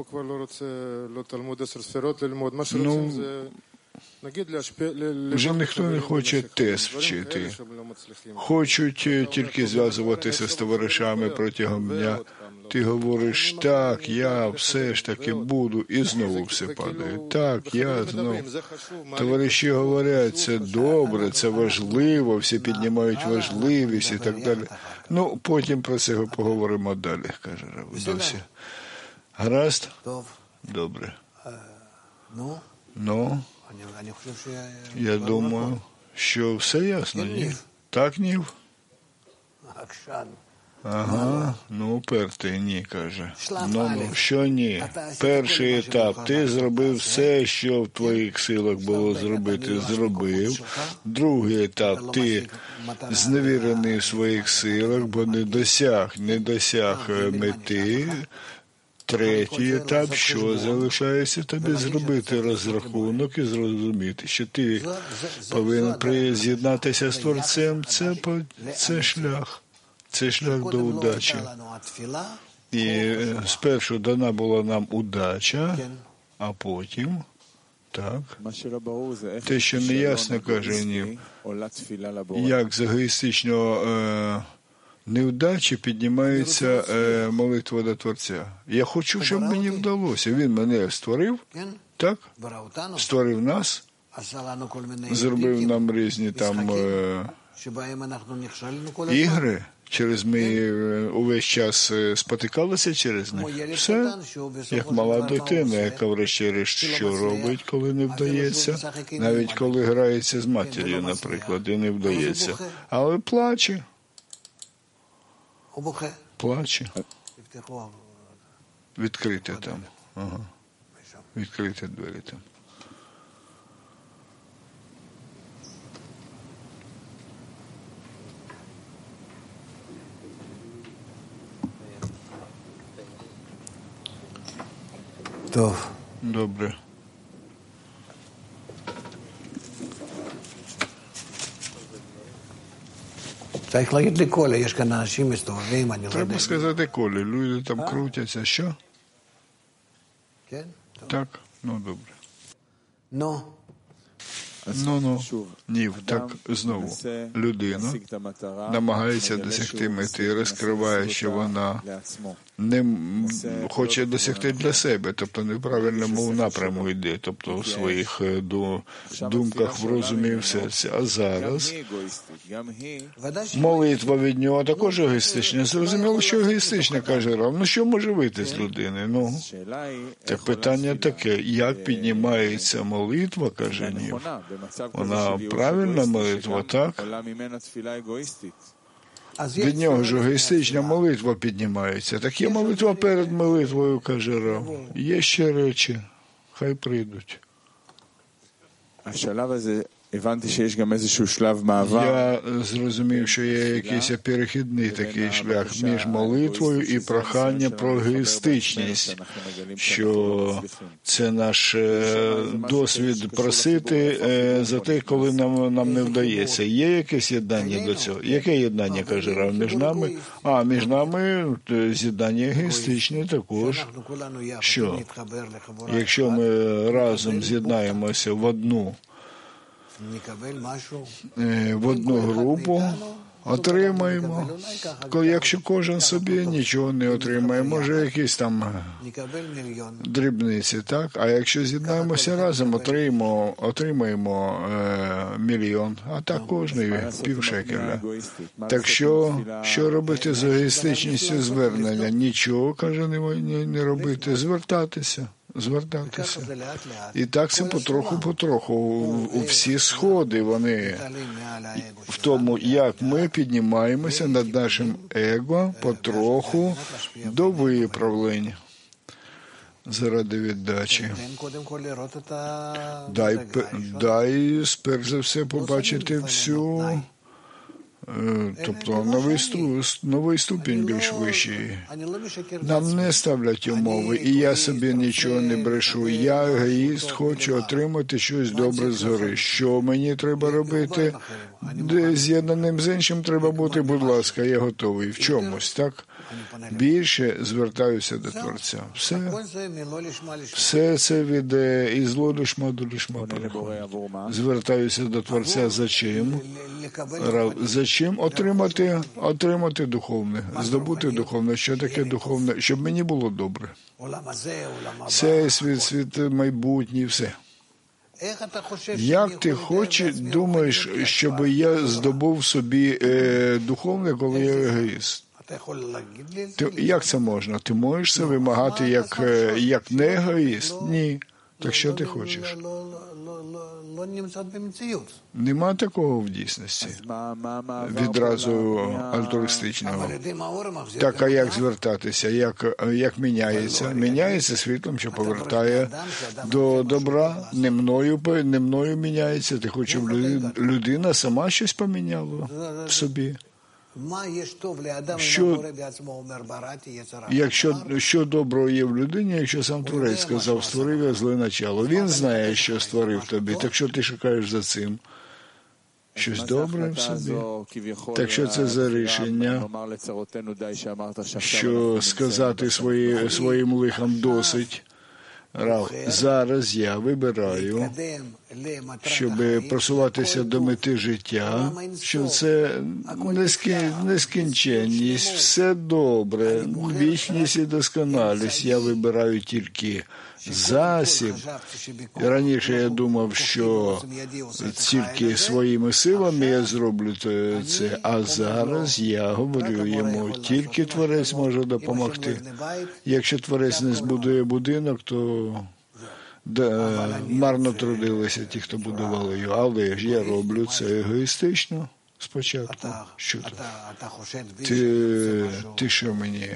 Вже ніхто не хоче тест вчити. Хочуть тільки зв'язуватися з товаришами протягом дня. Ти говориш, так, я все ж таки буду, і знову все падає. Так, я знову. Товариші говорять, це добре, це важливо, всі піднімають важливість і так далі. Ну, потім про це поговоримо далі, каже Рав. Досі. Гаразд? Добре. Ну? Я думаю, що все ясно, ні? Так, Нів? Ага, упертий, ні, каже. Що ні? Перший етап. Ти зробив все, що в твоїх силах було зробити, зробив. Другий етап. Ти зневірений в своїх силах, бо не досяг мети. Третій етап, що залишається тобі зробити розрахунок і зрозуміти, що ти повинен з'єднатися з Творцем. Це шлях. Це шлях до удачі. І спершу дана була нам удача, а потім, так, те, що неясно, каже Нів, як з егоїстичного невдачі піднімається молитва до Творця. Я хочу, щоб мені вдалося. Він мене створив, так? Створив нас, зробив нам різні там ігри, через ми увесь час спотикалися через них. Все, як мала дитина, яка врешті-решт що робить, коли не вдається, навіть коли грається з матір'ю, наприклад, і не вдається. Але плаче. Плаче. Відкрите там. Ага. Відкрите двері там. Добре. Треба сказати Колі, люди там крутяться, що? Так, ну добре. Ні, так знову. Людина намагається досягти мети, розкриває, що вона не хоче досягти для себе, тобто не в правильному напряму йде, тобто в своїх думках, в розумі і в серці. А зараз молитва від нього також егоїстична. Зрозуміло, що егоїстична, каже Рав. Ну що може вийти з людини? Ну, так питання таке, як піднімається молитва, каже Нів. Вона правильна молитва, так? Від нього ж егоїстична молитва піднімається. Так є молитва перед молитвою, каже Рав. Є ще речі, хай прийдуть. Я зрозумів, що є якийсь перехідний такий шлях між молитвою і проханням про егоїстичність, що це наш досвід просити за те, коли нам не вдається. Є якесь єднання до цього? Яке єднання, каже Рав, між нами? Між нами з'єднання егоїстичне також. Що? Якщо ми разом з'єднаємося в одну групу, отримаємо. Якщо кожен собі нічого не отримає, може якісь там дрібниці, так? А якщо з'єднаємося разом, отримаємо мільйон, а так кожний півшекеля. Так що робити з егоїстичністю звернення? Нічого, каже, не робити, звертатися. І так це потроху. У всі сходи вони в тому, як ми піднімаємося над нашим его потроху до виправлення заради віддачі. Дай перш за все побачити всю, тобто новий ступінь більш вищий. Нам не ставлять умови, і я собі нічого не брешу. Я егоїст, хочу отримати щось добре згори. Що мені треба робити? З'єднаним з іншим треба бути, будь ласка, я готовий в чомусь, так? Більше звертаюся до Творця. Все це від із ло лишма до лишма переходить. Звертаюся до Творця за чим? За чим? Отримати духовне, здобути духовне. Що таке духовне? Щоб мені було добре. Це світ майбутній, все. Як ти думаєш, щоб я здобув собі духовне, коли я егоїст? Як це можна? Ти можеш це вимагати як не егоїст? Ні. Так що ти хочеш? Нема такого в дійсності. Відразу альтруїстичного. Так, а як звертатися? Як міняється? Міняється світлом, що повертає до добра. Не мною міняється. Ти хочеш, щоб людина сама щось поміняла в собі. Що доброго є в людині, якщо сам Творець сказав, створив я зле начало. Він знає, що створив тобі, так що ти шукаєш за цим? Щось добре в собі. Так що це за рішення, що сказати своїм лихам досить. Зараз я вибираю щоб просуватися до мети життя, що це нескінченність, все добре, вічність і досконалість. Я вибираю тільки засіб. Раніше я думав, що тільки своїми силами я зроблю це, а зараз я говорю йому, тільки Творець може допомогти. Якщо Творець не збудує будинок, то марно трудилися ті, хто будували його. Але ж я роблю це егоїстично спочатку. Що ти що мені?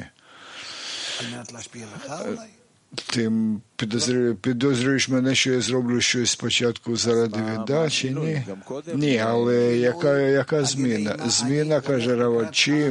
Ти підозрюєш мене, що я зроблю щось спочатку заради віддачі? Ні. Ні, але яка зміна? Зміна, каже Рав,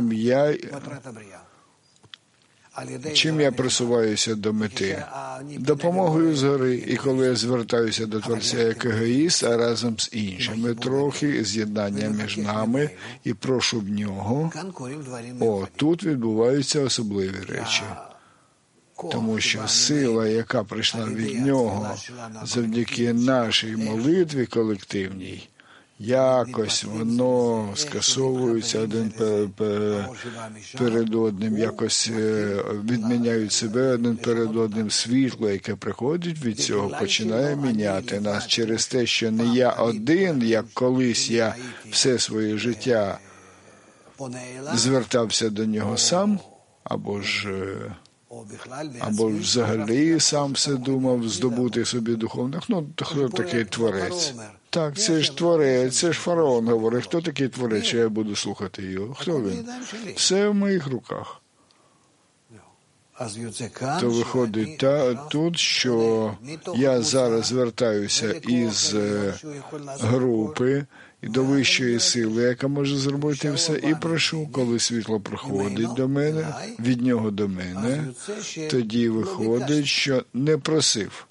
чим я просуваюся до мети? Допомогою згори. І коли я звертаюся до Творця як егоїст, а разом з іншими, трохи з'єднання між нами і прошу в нього, тут відбуваються особливі речі. Тому що сила, яка прийшла від нього завдяки нашій молитві колективній, якось воно скасовується один перед одним, якось відміняють себе один перед одним. Світло, яке приходить від цього, починає міняти нас через те, що не я один, як колись я все своє життя звертався до нього сам, або взагалі сам все думав здобути собі духовних. Хто такий Творець? Так, це ж Творець, це ж фараон говорить. Хто такий Творець, що я буду слухати його? Хто він? Все в моїх руках. То виходить тут, що я зараз звертаюся із групи до вищої сили, яка може зробити все, і прошу, коли світло приходить до мене, від нього до мене, тоді виходить, що не просив.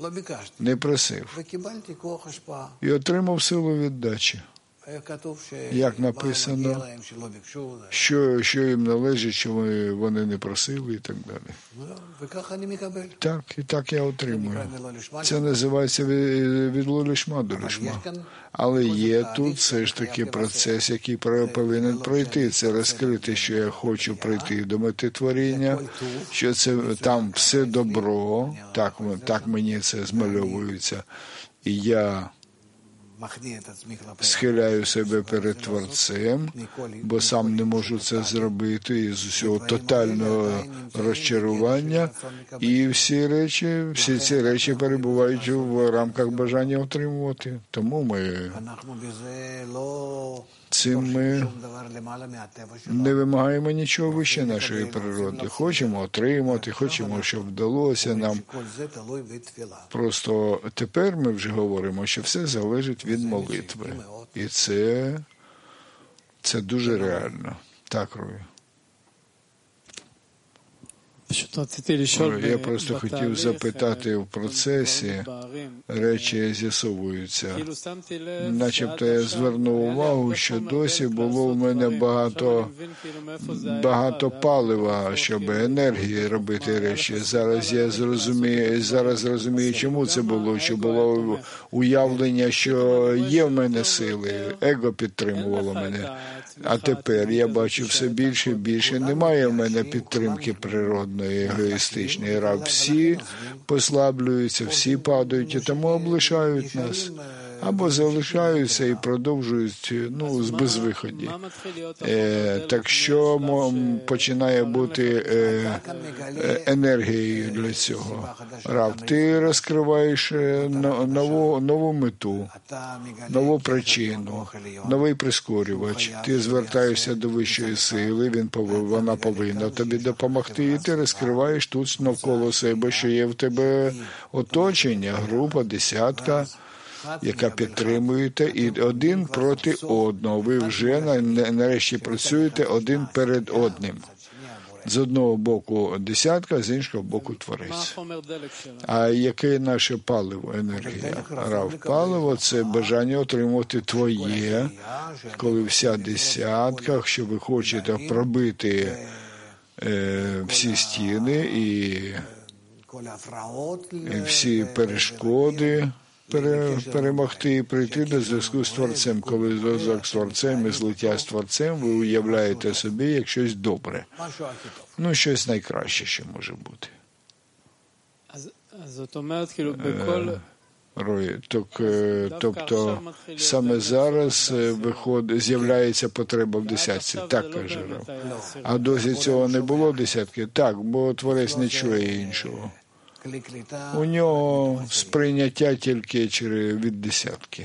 І отримав силу віддачі. Як написано, що їм належить, що вони не просили і так далі. Так, і так я отримую. Це називається від лолішма до лішма. Але є тут все ж таки процес, який повинен пройти. Це розкрити, що я хочу прийти до мети творіння, що це там все добро, так мені це змальовується. І я схиляю себе перед Творцем, бо сам не можу це зробити із усього тотального розчарування, і всі ці речі перебувають в рамках бажання отримувати. Тому цим ми не вимагаємо нічого вище нашої природи. Хочемо отримати, хочемо, щоб вдалося нам. Просто тепер ми вже говоримо, що все залежить від молитви. І це дуже реально. Так, Рові. Я просто хотів запитати, в процесі речі з'ясовуються. Начебто я звернув увагу, що досі було в мене багато палива, щоб енергії робити речі. Зараз я зрозумію, чому це було, що було уявлення, що є в мене сили, его підтримувало мене. А тепер я бачу все більше і більше. Немає в мене підтримки природної, егоїстичної. Всі послаблюються, всі падають і тому облишають нас. Або залишаються і продовжують з безвиході. Так що починає бути енергією для цього? Рав, ти розкриваєш нову мету, нову причину, новий прискорювач. Ти звертаєшся до вищої сили, вона повинна тобі допомогти, і ти розкриваєш тут навколо себе, що є в тебе оточення, група, десятка, яка підтримуєте, і один проти одного. Ви вже нарешті працюєте один перед одним. З одного боку десятка, з іншого боку Творець. А яке наше паливо, енергія? Рав, паливо – це бажання отримувати твоє, коли вся десятка, що ви хочете пробити всі стіни і всі перешкоди, перемогти і прийти до зв'язку з Творцем. Коли зв'язок з Творцем і злиття з Творцем, ви уявляєте собі як щось добре. Щось найкраще, що може бути. Тобто саме зараз з'являється потреба в десятці. Так, каже Рав. А досі цього не було десятки? Так, бо Творець не чує іншого. У нього сприйняття тільки від десятки.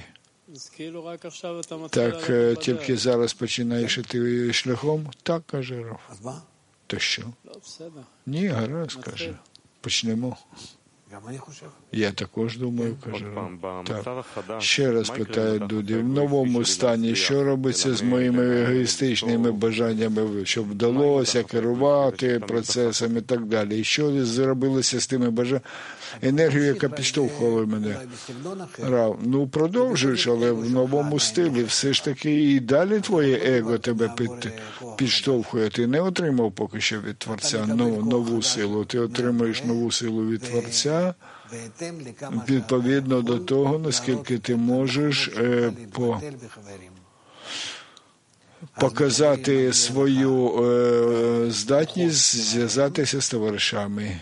Так, тільки зараз починаєш іти шляхом? Так, каже Рав. То що? Ні, гаразд, каже. Почнемо. Я також думаю, каже Рав. Так. Ще раз питає Дуді, в новому стані, що робиться з моїми егоїстичними бажаннями, щоб вдалося керувати процесом і так далі. І що зробилося з тими бажаннями? Енергію, яка підштовхувала мене. Рав, продовжуєш, але в новому стилі. Все ж таки і далі твоє его тебе підштовхує. Ти не отримав поки що від Творця нову силу. Ти отримаєш нову силу від Творця відповідно до того, наскільки ти можеш показати свою здатність зв'язатися з товаришами.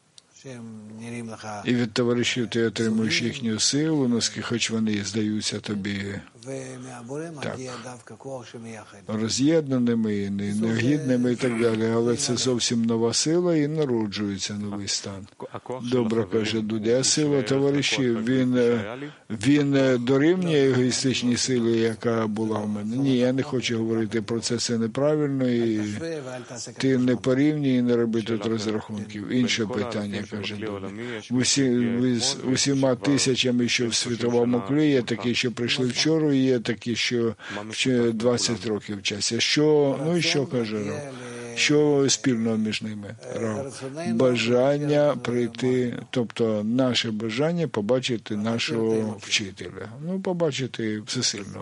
І від товаришів ти отримуєш їхню силу, наскільки хоч вони здаються тобі так, роз'єднаними, негідними і так далі. Але це зовсім нова сила і народжується новий стан. Добре, каже Дудя, сила товаришів, він дорівнює егоїстичній силі, яка була в мене. Ні, я не хочу говорити про це неправильно, і ти не порівнюй і не роби тут розрахунків. Інше питання, каже Дудя. Усіма тисячами, що в світовому клі, є такі, що прийшли вчора, і є такі, що 20 років вчаться. Що каже Рав? Що спільного між ними? Рав. Бажання прийти, тобто наше бажання побачити нашого вчителя. Побачити всесильного.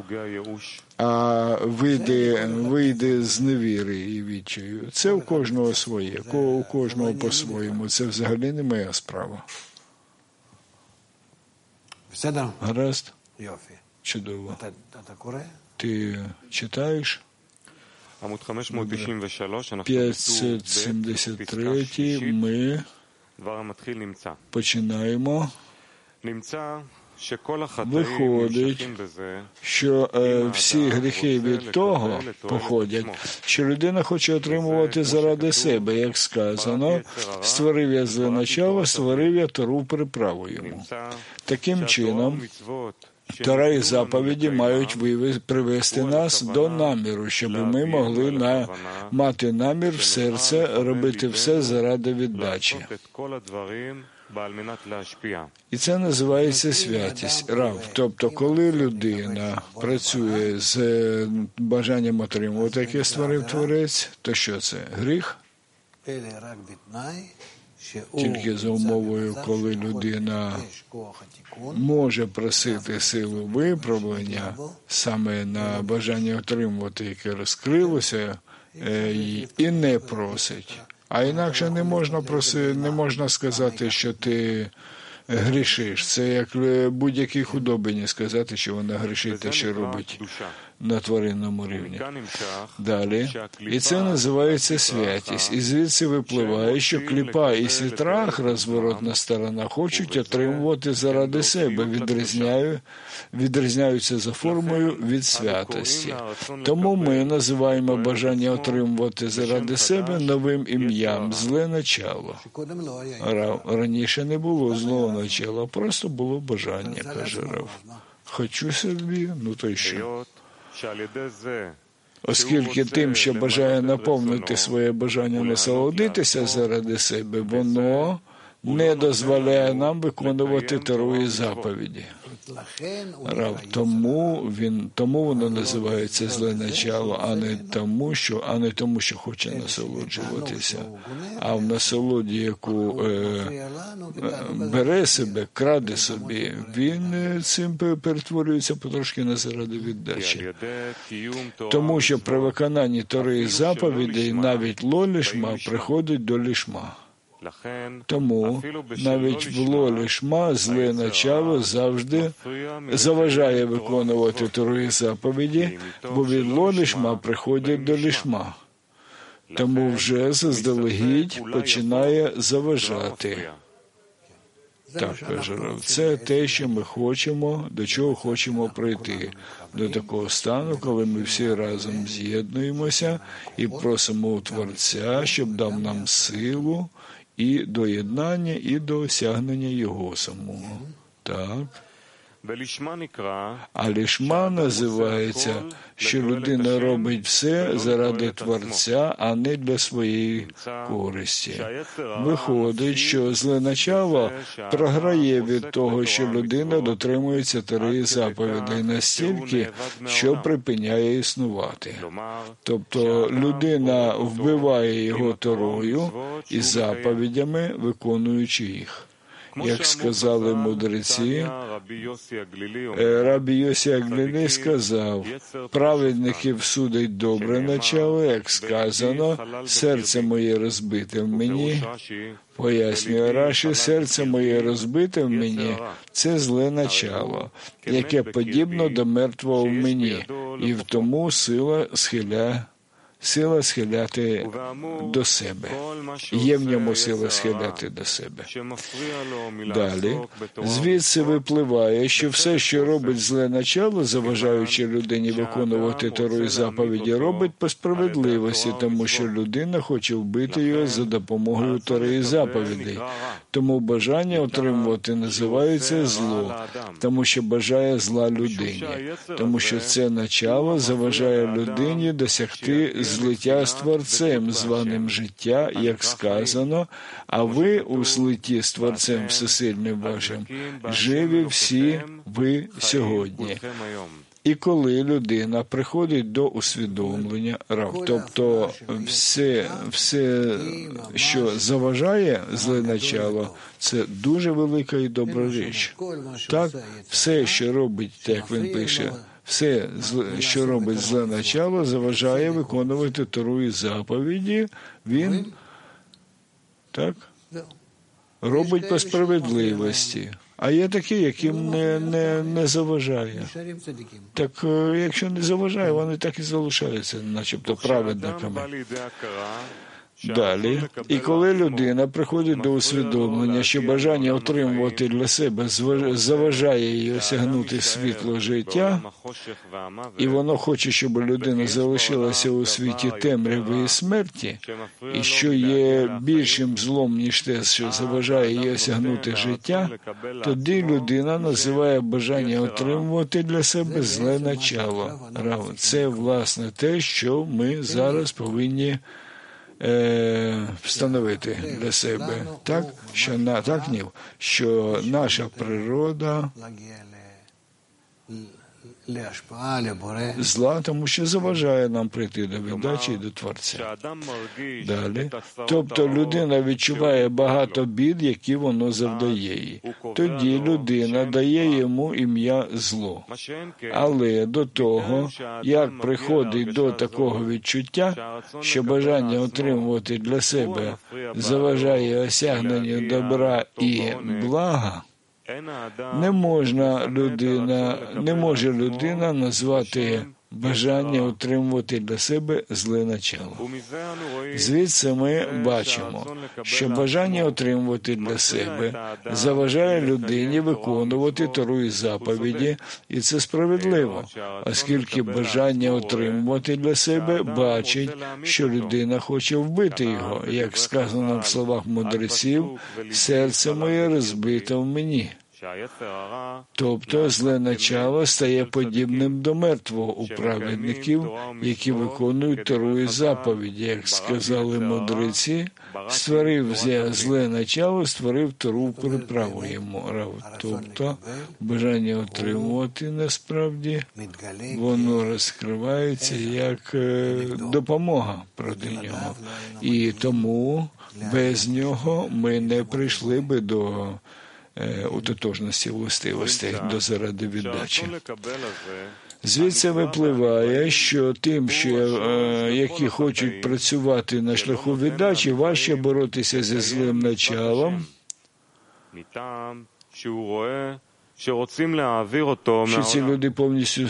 А вийде з невіри і відчаю. Це у кожного своє, у кожного по-своєму. Це взагалі не моя справа. Гаразд? Чудово. Ти читаєш? 573 ми починаємо. Виходить, що всі гріхи від того походять, що людина хоче отримувати заради себе, як сказано, створив я зле начало, створив я Тору приправу йому. Таким чином, Тора і заповіді мають привести нас до наміру, щоб ми могли мати намір в серце, робити все заради віддачі. І це називається святість. Рав. Тобто, коли людина працює з бажанням отримувати, яке створив Творець, то що це? Гріх? Тільки за умовою, коли людина може просити силу виправлення саме на бажання отримувати, яке розкрилося, і не просить. А інакше не можна сказати, що ти грішиш. Це як будь-якій худобині сказати, що вона грішить те, що робить на тваринному рівні. Далі. І це називається святість. І звідси випливає, що кліпа і сітрах, розворотна сторона, хочуть отримувати заради себе, відрізняються за формою від святості. Тому ми називаємо бажання отримувати заради себе новим ім'ям – зле начало. Раніше не було злого начала, просто було бажання, каже Рав. Хочу собі, то й що? Оскільки тим, що бажає наповнити своє бажання насолодитися заради себе, воно не дозволяє нам виконувати Тору і заповіді. Рав, тому воно називається зле начало, а не тому, що хоче насолоджуватися. А в насолоді, яку бере себе, краде собі, він цим перетворюється потрошки на заради віддачі. Тому що при виконанні Тори і заповідей навіть ло-лішма приходить до лішма. Тому навіть в лолі шма зле начало завжди заважає виконувати Тору і заповіді, бо від лолі шма приходять до лішма. Тому вже заздалегідь починає заважати. Так, каже Рав, це те, що ми хочемо, до чого хочемо прийти. До такого стану, коли ми всі разом з'єднуємося і просимо у Творця, щоб дав нам силу і до єднання, і до осягнення Його самого. Так. А лішма називається, що людина робить все заради Творця, а не для своєї користі. Виходить, що зле начало програє від того, що людина дотримується Тори і заповідей настільки, що припиняє існувати. Тобто людина вбиває його Торою і заповідями, виконуючи їх. Як сказали мудреці, Рабі Йосі Аглілі сказав, праведників судить добре начало, як сказано, серце моє розбите в мені. Пояснює Раші, серце моє розбите в мені – це зле начало, яке подібно до мертвого в мені, і в тому сила схиляти до себе. Є в ньому сила схиляти до себе. Далі, звідси випливає, що все, що робить зле начало, заважаючи людині виконувати Тору і заповіді, робить по справедливості, тому що людина хоче вбити його за допомогою Тори і заповідей. Тому бажання отримувати називається зло, тому що бажає зла людині, тому що це начало заважає людині досягти злиття з Творцем, званим життя, як сказано, а ви у злитті з Творцем Всесильним вашим, живі всі ви сьогодні. І коли людина приходить до усвідомлення, тобто все, що заважає зле начало, це дуже велика і добра річ. Так, все, що робить, як він пише, все, що робить зле начало, заважає виконувати Тору і заповіді, він так робить по справедливості. А є такі, яким не заважає. Так, якщо не заважає, вони так і залишаються, начебто праведниками. Далі, і коли людина приходить до усвідомлення, що бажання отримувати для себе заважає їй осягнути світло життя, і воно хоче, щоб людина залишилася у світі темряви і смерті, і що є більшим злом, ніж те, що заважає їй осягнути життя, тоді людина називає бажання отримувати для себе зле начало. Це, власне, те, що ми зараз повинні встановити для себе, так, що наша природа зла, тому що заважає нам прийти до віддачі і до Творця. Далі. Тобто людина відчуває багато бід, які воно завдає їй. Тоді людина дає йому ім'я зло. Але до того, як приходить до такого відчуття, що бажання отримувати для себе заважає осягненню добра і блага, не може людина назвати бажання отримувати для себе зле начало. Звідси ми бачимо, що бажання отримувати для себе заважає людині виконувати Тору і заповіді, і це справедливо, оскільки бажання отримувати для себе бачить, що людина хоче вбити його, як сказано в словах мудреців, «Серце моє розбите в мені». Тобто зле начало стає подібним до мертвого у праведників, які виконують Тору і заповіді. Як сказали мудреці, створив зле начало, створив Тору приправу йому. Тобто бажання отримувати насправді, воно розкривається як допомога проти нього. І тому без нього ми не прийшли би до у тотожності властивостей до заради віддачі. Звідси випливає, що тим, які хочуть працювати на шляху віддачі, важче боротися зі злим началом, що ці люди повністю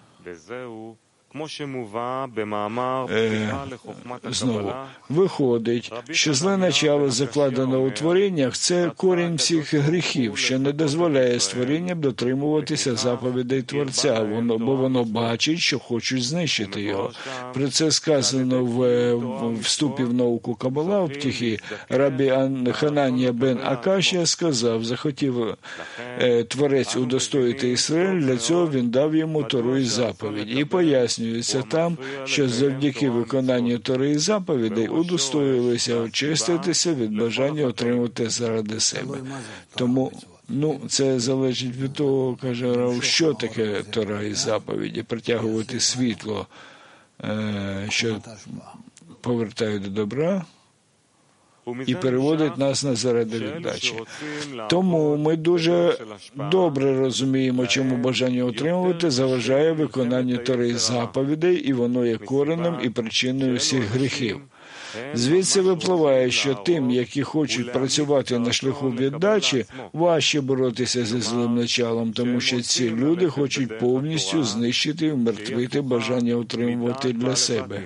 знову виходить, що зле начало, закладено у творіннях, це корінь всіх гріхів, що не дозволяє створінням дотримуватися заповідей Творця, бо воно бачить, що хочуть знищити його. Про це сказано в вступі в науку Кабала в Птихі. Рабі Хананія бен Акашія сказав, захотів Творець удостоїти Ізраїль, для цього він дав йому Тору і заповіді. І пояснюється там, що завдяки виконанню Тори і заповідей удостоїлися очиститися від бажання отримати заради себе. Тому, це залежить від того, каже Рав, що таке Тора і заповіді, притягувати світло, що повертає до добра, і переводить нас на заради віддачі. Тому ми дуже добре розуміємо, чому бажання отримувати заважає виконанню Тори і заповідей, і воно є коренем і причиною всіх гріхів. Звідси випливає, що тим, які хочуть працювати на шляху віддачі, важче боротися зі злим началом, тому що ці люди хочуть повністю знищити і вмертвити бажання отримувати для себе.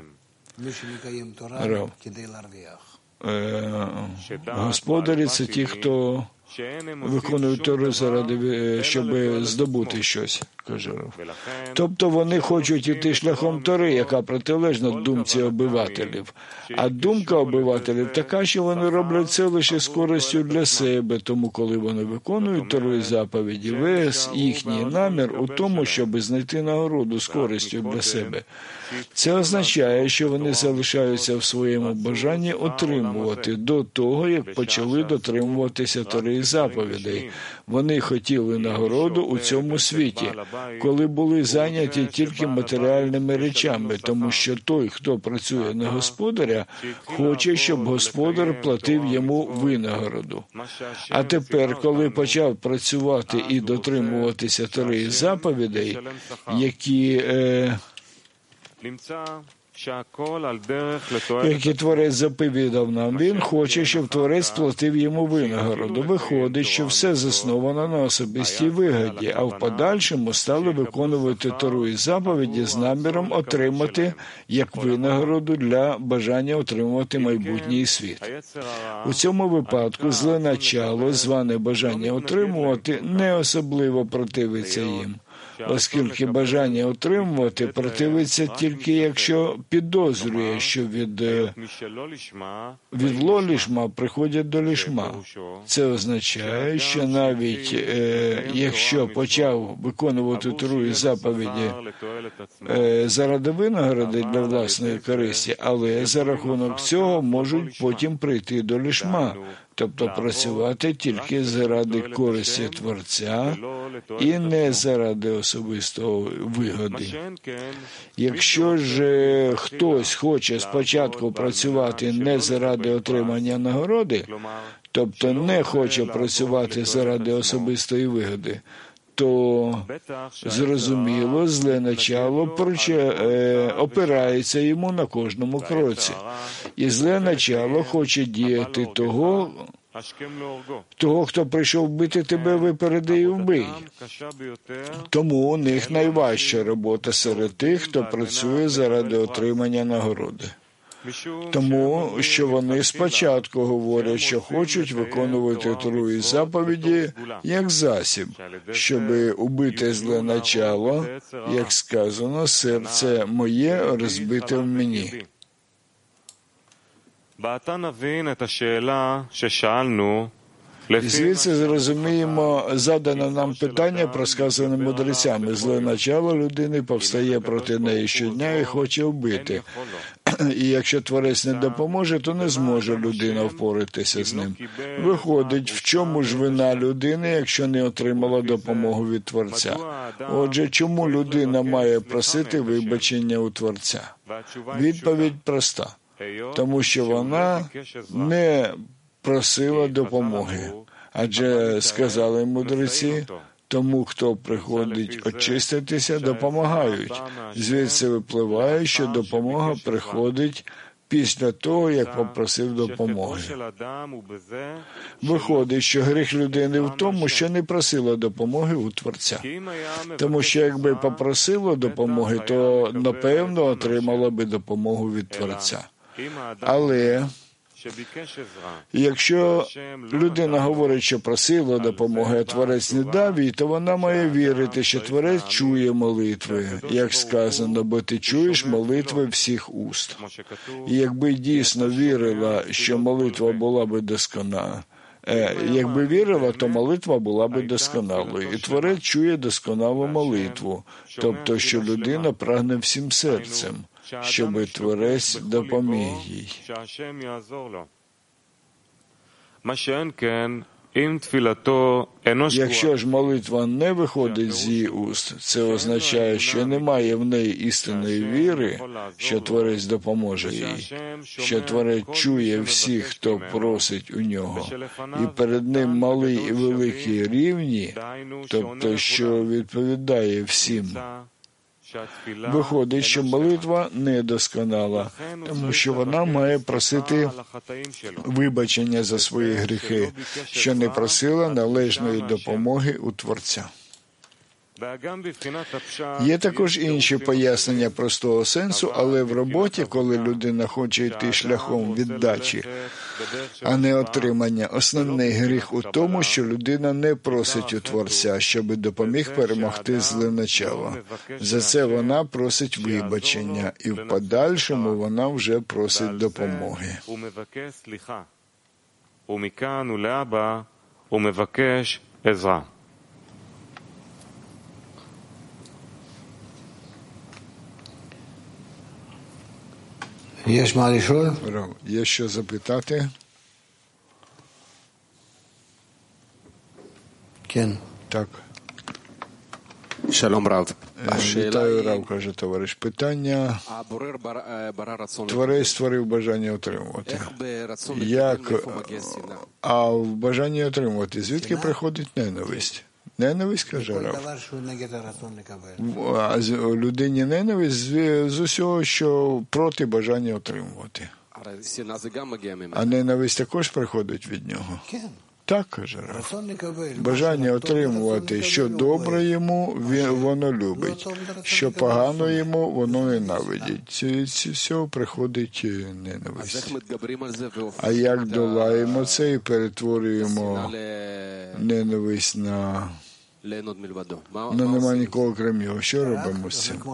Господарі – це ті, хто виконують Тору заради, щоб здобути щось, каже Рав. Тобто вони хочуть іти шляхом Тори, яка протилежна думці обивателів. А думка обивателів така, що вони роблять це лише з користю для себе, тому коли вони виконують Тору і заповіді, весь їхній намір у тому, щоб знайти нагороду з користю для себе. Це означає, що вони залишаються в своєму бажанні отримувати до того, як почали дотримуватися Тори і заповідей. Вони хотіли нагороду у цьому світі, коли були зайняті тільки матеріальними речами, тому що той, хто працює на господаря, хоче, щоб господар платив йому винагороду. А тепер, коли почав працювати і дотримуватися Тори і заповідей, які Творець заповідав нам, він хоче, щоб Творець платив йому винагороду. Виходить, що все засновано на особистій вигоді, а в подальшому стали виконувати Тору і заповіді з наміром отримати як винагороду для бажання отримувати майбутній світ. У цьому випадку зле начало, зване бажання отримувати, не особливо противиться їм, оскільки бажання отримувати противиться тільки якщо підозрює, що від ло-лішма приходять до лішма. Це означає, що навіть якщо почав виконувати Тору і заповіді заради винагороди для власної користі, але за рахунок цього можуть потім прийти до лішма, тобто працювати тільки заради користі Творця і не заради особистого вигоди. Якщо ж хтось хоче спочатку працювати не заради отримання нагороди, тобто не хоче працювати заради особистої вигоди, то, зрозуміло, зле начало опирається йому на кожному кроці. І зле начало хоче діяти того, хто прийшов бити тебе, випереди і вбий. Тому у них найважча робота серед тих, хто працює заради отримання нагороди. Тому, що вони спочатку говорять, що хочуть виконувати Тору і заповіді як засіб, щоб убити зле начало, як сказано, серце моє розбите в мені. І звідси зрозуміємо задане нам питання, просказане мудрецями. Зле начало людини повстає проти неї щодня і хоче вбити. І якщо Творець не допоможе, то не зможе людина впоратися з ним. Виходить, в чому ж вина людини, якщо не отримала допомогу від Творця? Отже, чому людина має просити вибачення у Творця? Відповідь проста. Тому що вона не просила допомоги. Адже, сказали мудреці, тому, хто приходить очиститися, допомагають. Звідси випливає, що допомога приходить після того, як попросив допомоги. Виходить, що гріх людини в тому, що не просила допомоги у Творця. Тому що якби попросило допомоги, то, напевно, отримало би допомогу від Творця. Але якщо людина говорить, що просила допомоги, а Творець не дав їй, то вона має вірити, що Творець чує молитви, як сказано, бо ти чуєш молитви всіх уст. І якби дійсно вірила, що молитва була би досконала, якби вірила, то молитва була би досконалою. І Творець чує досконалу молитву, тобто, що людина прагне всім серцем, щоб Творець допоміг їй. Якщо ж молитва не виходить з її уст, це означає, що немає в неї істинної віри, що Творець допоможе їй, що Творець чує всіх, хто просить у нього, і перед ним малий і великий рівні, тобто, що відповідає всім. Виходить, що молитва недосконала, тому що вона має просити вибачення за свої гріхи, що не просила належної допомоги у Творця. Є також інші пояснення простого сенсу, але в роботі, коли людина хоче йти шляхом віддачі, а не отримання, основний гріх у тому, що людина не просить у Творця, щоб допоміг перемогти зле начало. За це вона просить вибачення, і в подальшому вона вже просить допомоги. Є що запитати? Так. Шалом, Рав. Вітаю, Рав, каже товариш. Питання. Творець створив бажання отримувати. А в бажанні отримувати звідки приходить ненависть? Ненависть, каже Рав. А людині ненависть з усього, що проти бажання отримувати. А ненависть також приходить від нього. Так, каже Рав. Бажання отримувати, що добре йому, воно любить, що погано йому, воно ненавидить. З всього приходить ненависть. А як долаємо це і перетворюємо ненависть на... нема нікого крім його. Що робимо з цим?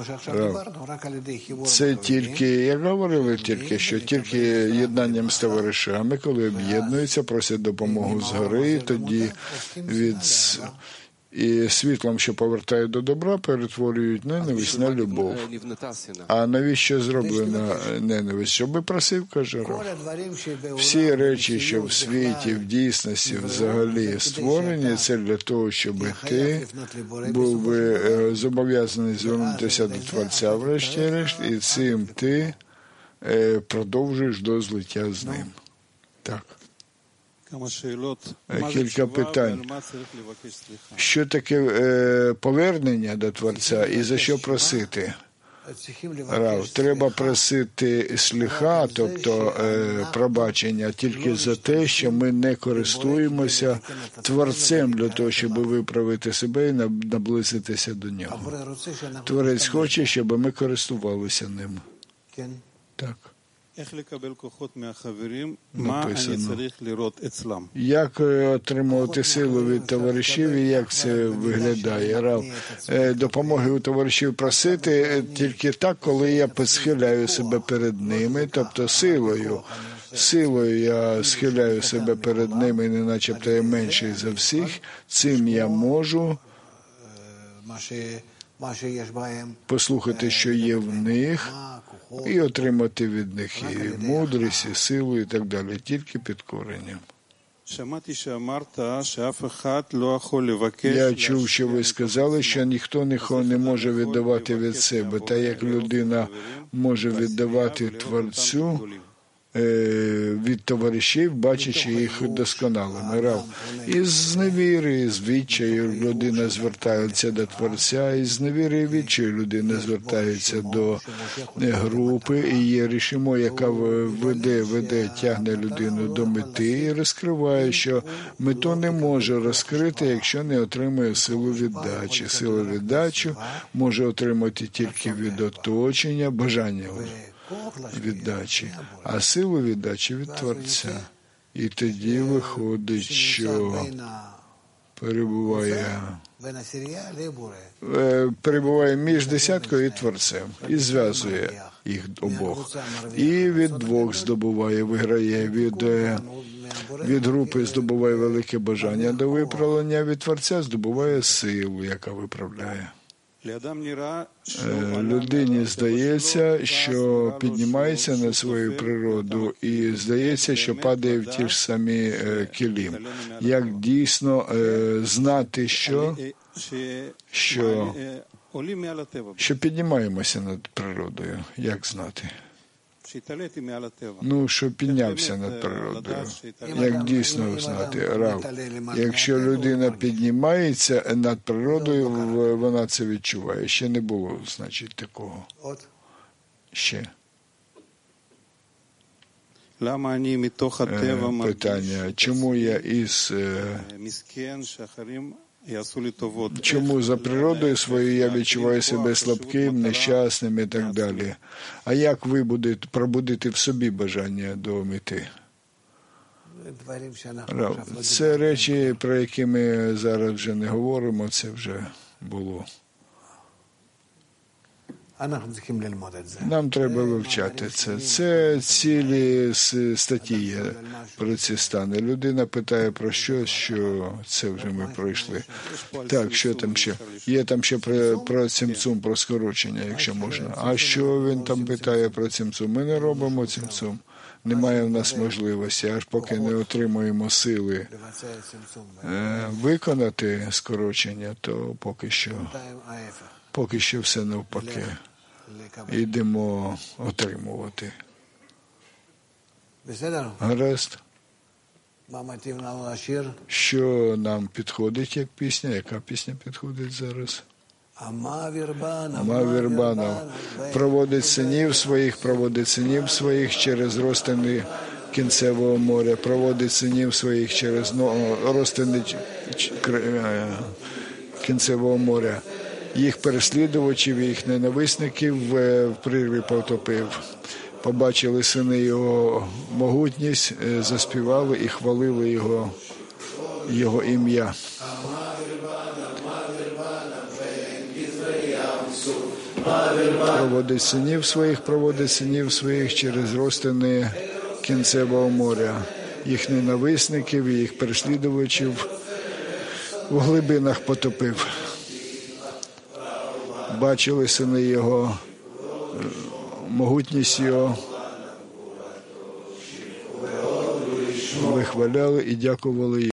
Це тільки, як говорили тільки, що тільки єднанням з товаришами, коли об'єднуються, просять допомогу згори, і тоді і світлом, що повертає до добра, перетворюють ненависть на любов. А навіщо зроблена ненависть? Щоби просив, каже Рав. Всі речі, що в світі, в дійсності, взагалі створені, це для того, щоб ти був зобов'язаний звернутися до Творця, врешті-решт, і цим ти продовжуєш до злиття з ним. Так. Кілька питань. Що таке повернення до Творця і за що просити? Рав, треба просити сліха, тобто пробачення, тільки за те, що ми не користуємося Творцем для того, щоб виправити себе і наблизитися до нього. Творець хоче, щоб ми користувалися ним. Так. Написано. Як отримувати силу від товаришів і як це виглядає? Рав, допомоги у товаришів просити тільки так, коли я схиляю себе перед ними, тобто силою. Силою я схиляю себе перед ними, не начебто я менший за всіх. Цим я можу послухати, що є в них, і отримати від них і мудрість, і силу, і так далі, тільки підкоренням. Я чув, що ви сказали, що ніхто не може віддавати від себе, та як людина може віддавати Творцю, від товаришів, бачачи їх досконалими. Рав. Із зневіри, і з відчаю людина звертається до Творця, із зневіри і відчаю людина звертається до групи, і є рішимо, яка веде, тягне людину до мети і розкриває, що мету не може розкрити, якщо не отримує силу віддачі. Силу віддачі може отримати тільки від оточення, бажання віддачі, а силу віддачі від Творця. І тоді виходить, що перебуває між десяткою і Творцем, і зв'язує їх обох. І від двох здобуває, виграє, від групи здобуває велике бажання до виправлення, від Творця здобуває силу, яка виправляє. Людині здається, що піднімається на свою природу, і здається, що падає в ті ж самі кілім. Як дійсно знати, що піднімаємося над природою? Як знати? Що піднявся над природою. Як дійсно знати? Рав. Якщо людина піднімається над природою, вона це відчуває. Ще не було, значить, такого. Ще. Питання. Чому я Чому за природою своєю я відчуваю себе слабким, нещасним і так далі? А як ви будете пробудити в собі бажання до мети? Це речі, про які ми зараз вже не говоримо, це вже було. Нам треба вивчати це. Це цілі статті є про ці стани. Людина питає про щось, що це вже ми пройшли. Так, що там ще? Є там ще про цимцум, про скорочення, якщо можна. А що він там питає про цимцум? Ми не робимо цимцум. Немає в нас можливості, аж поки не отримуємо сили виконати скорочення, то поки що все навпаки. Йдемо отримувати. Гаразд. Що нам підходить як пісня? Яка пісня підходить зараз? Амавірбанов проводить синів своїх через розтини кінцевого моря, проводить синів своїх через розтини кінцевого моря. Їх переслідувачів, їх ненависників в прірві потопив. Побачили сини його могутність, заспівали і хвалили його ім'я. Проводить синів своїх через розтини кінцевого моря. Їх ненависників і їх переслідувачів в глибинах потопив. Бачили сини його, могутність його, вихваляли і дякували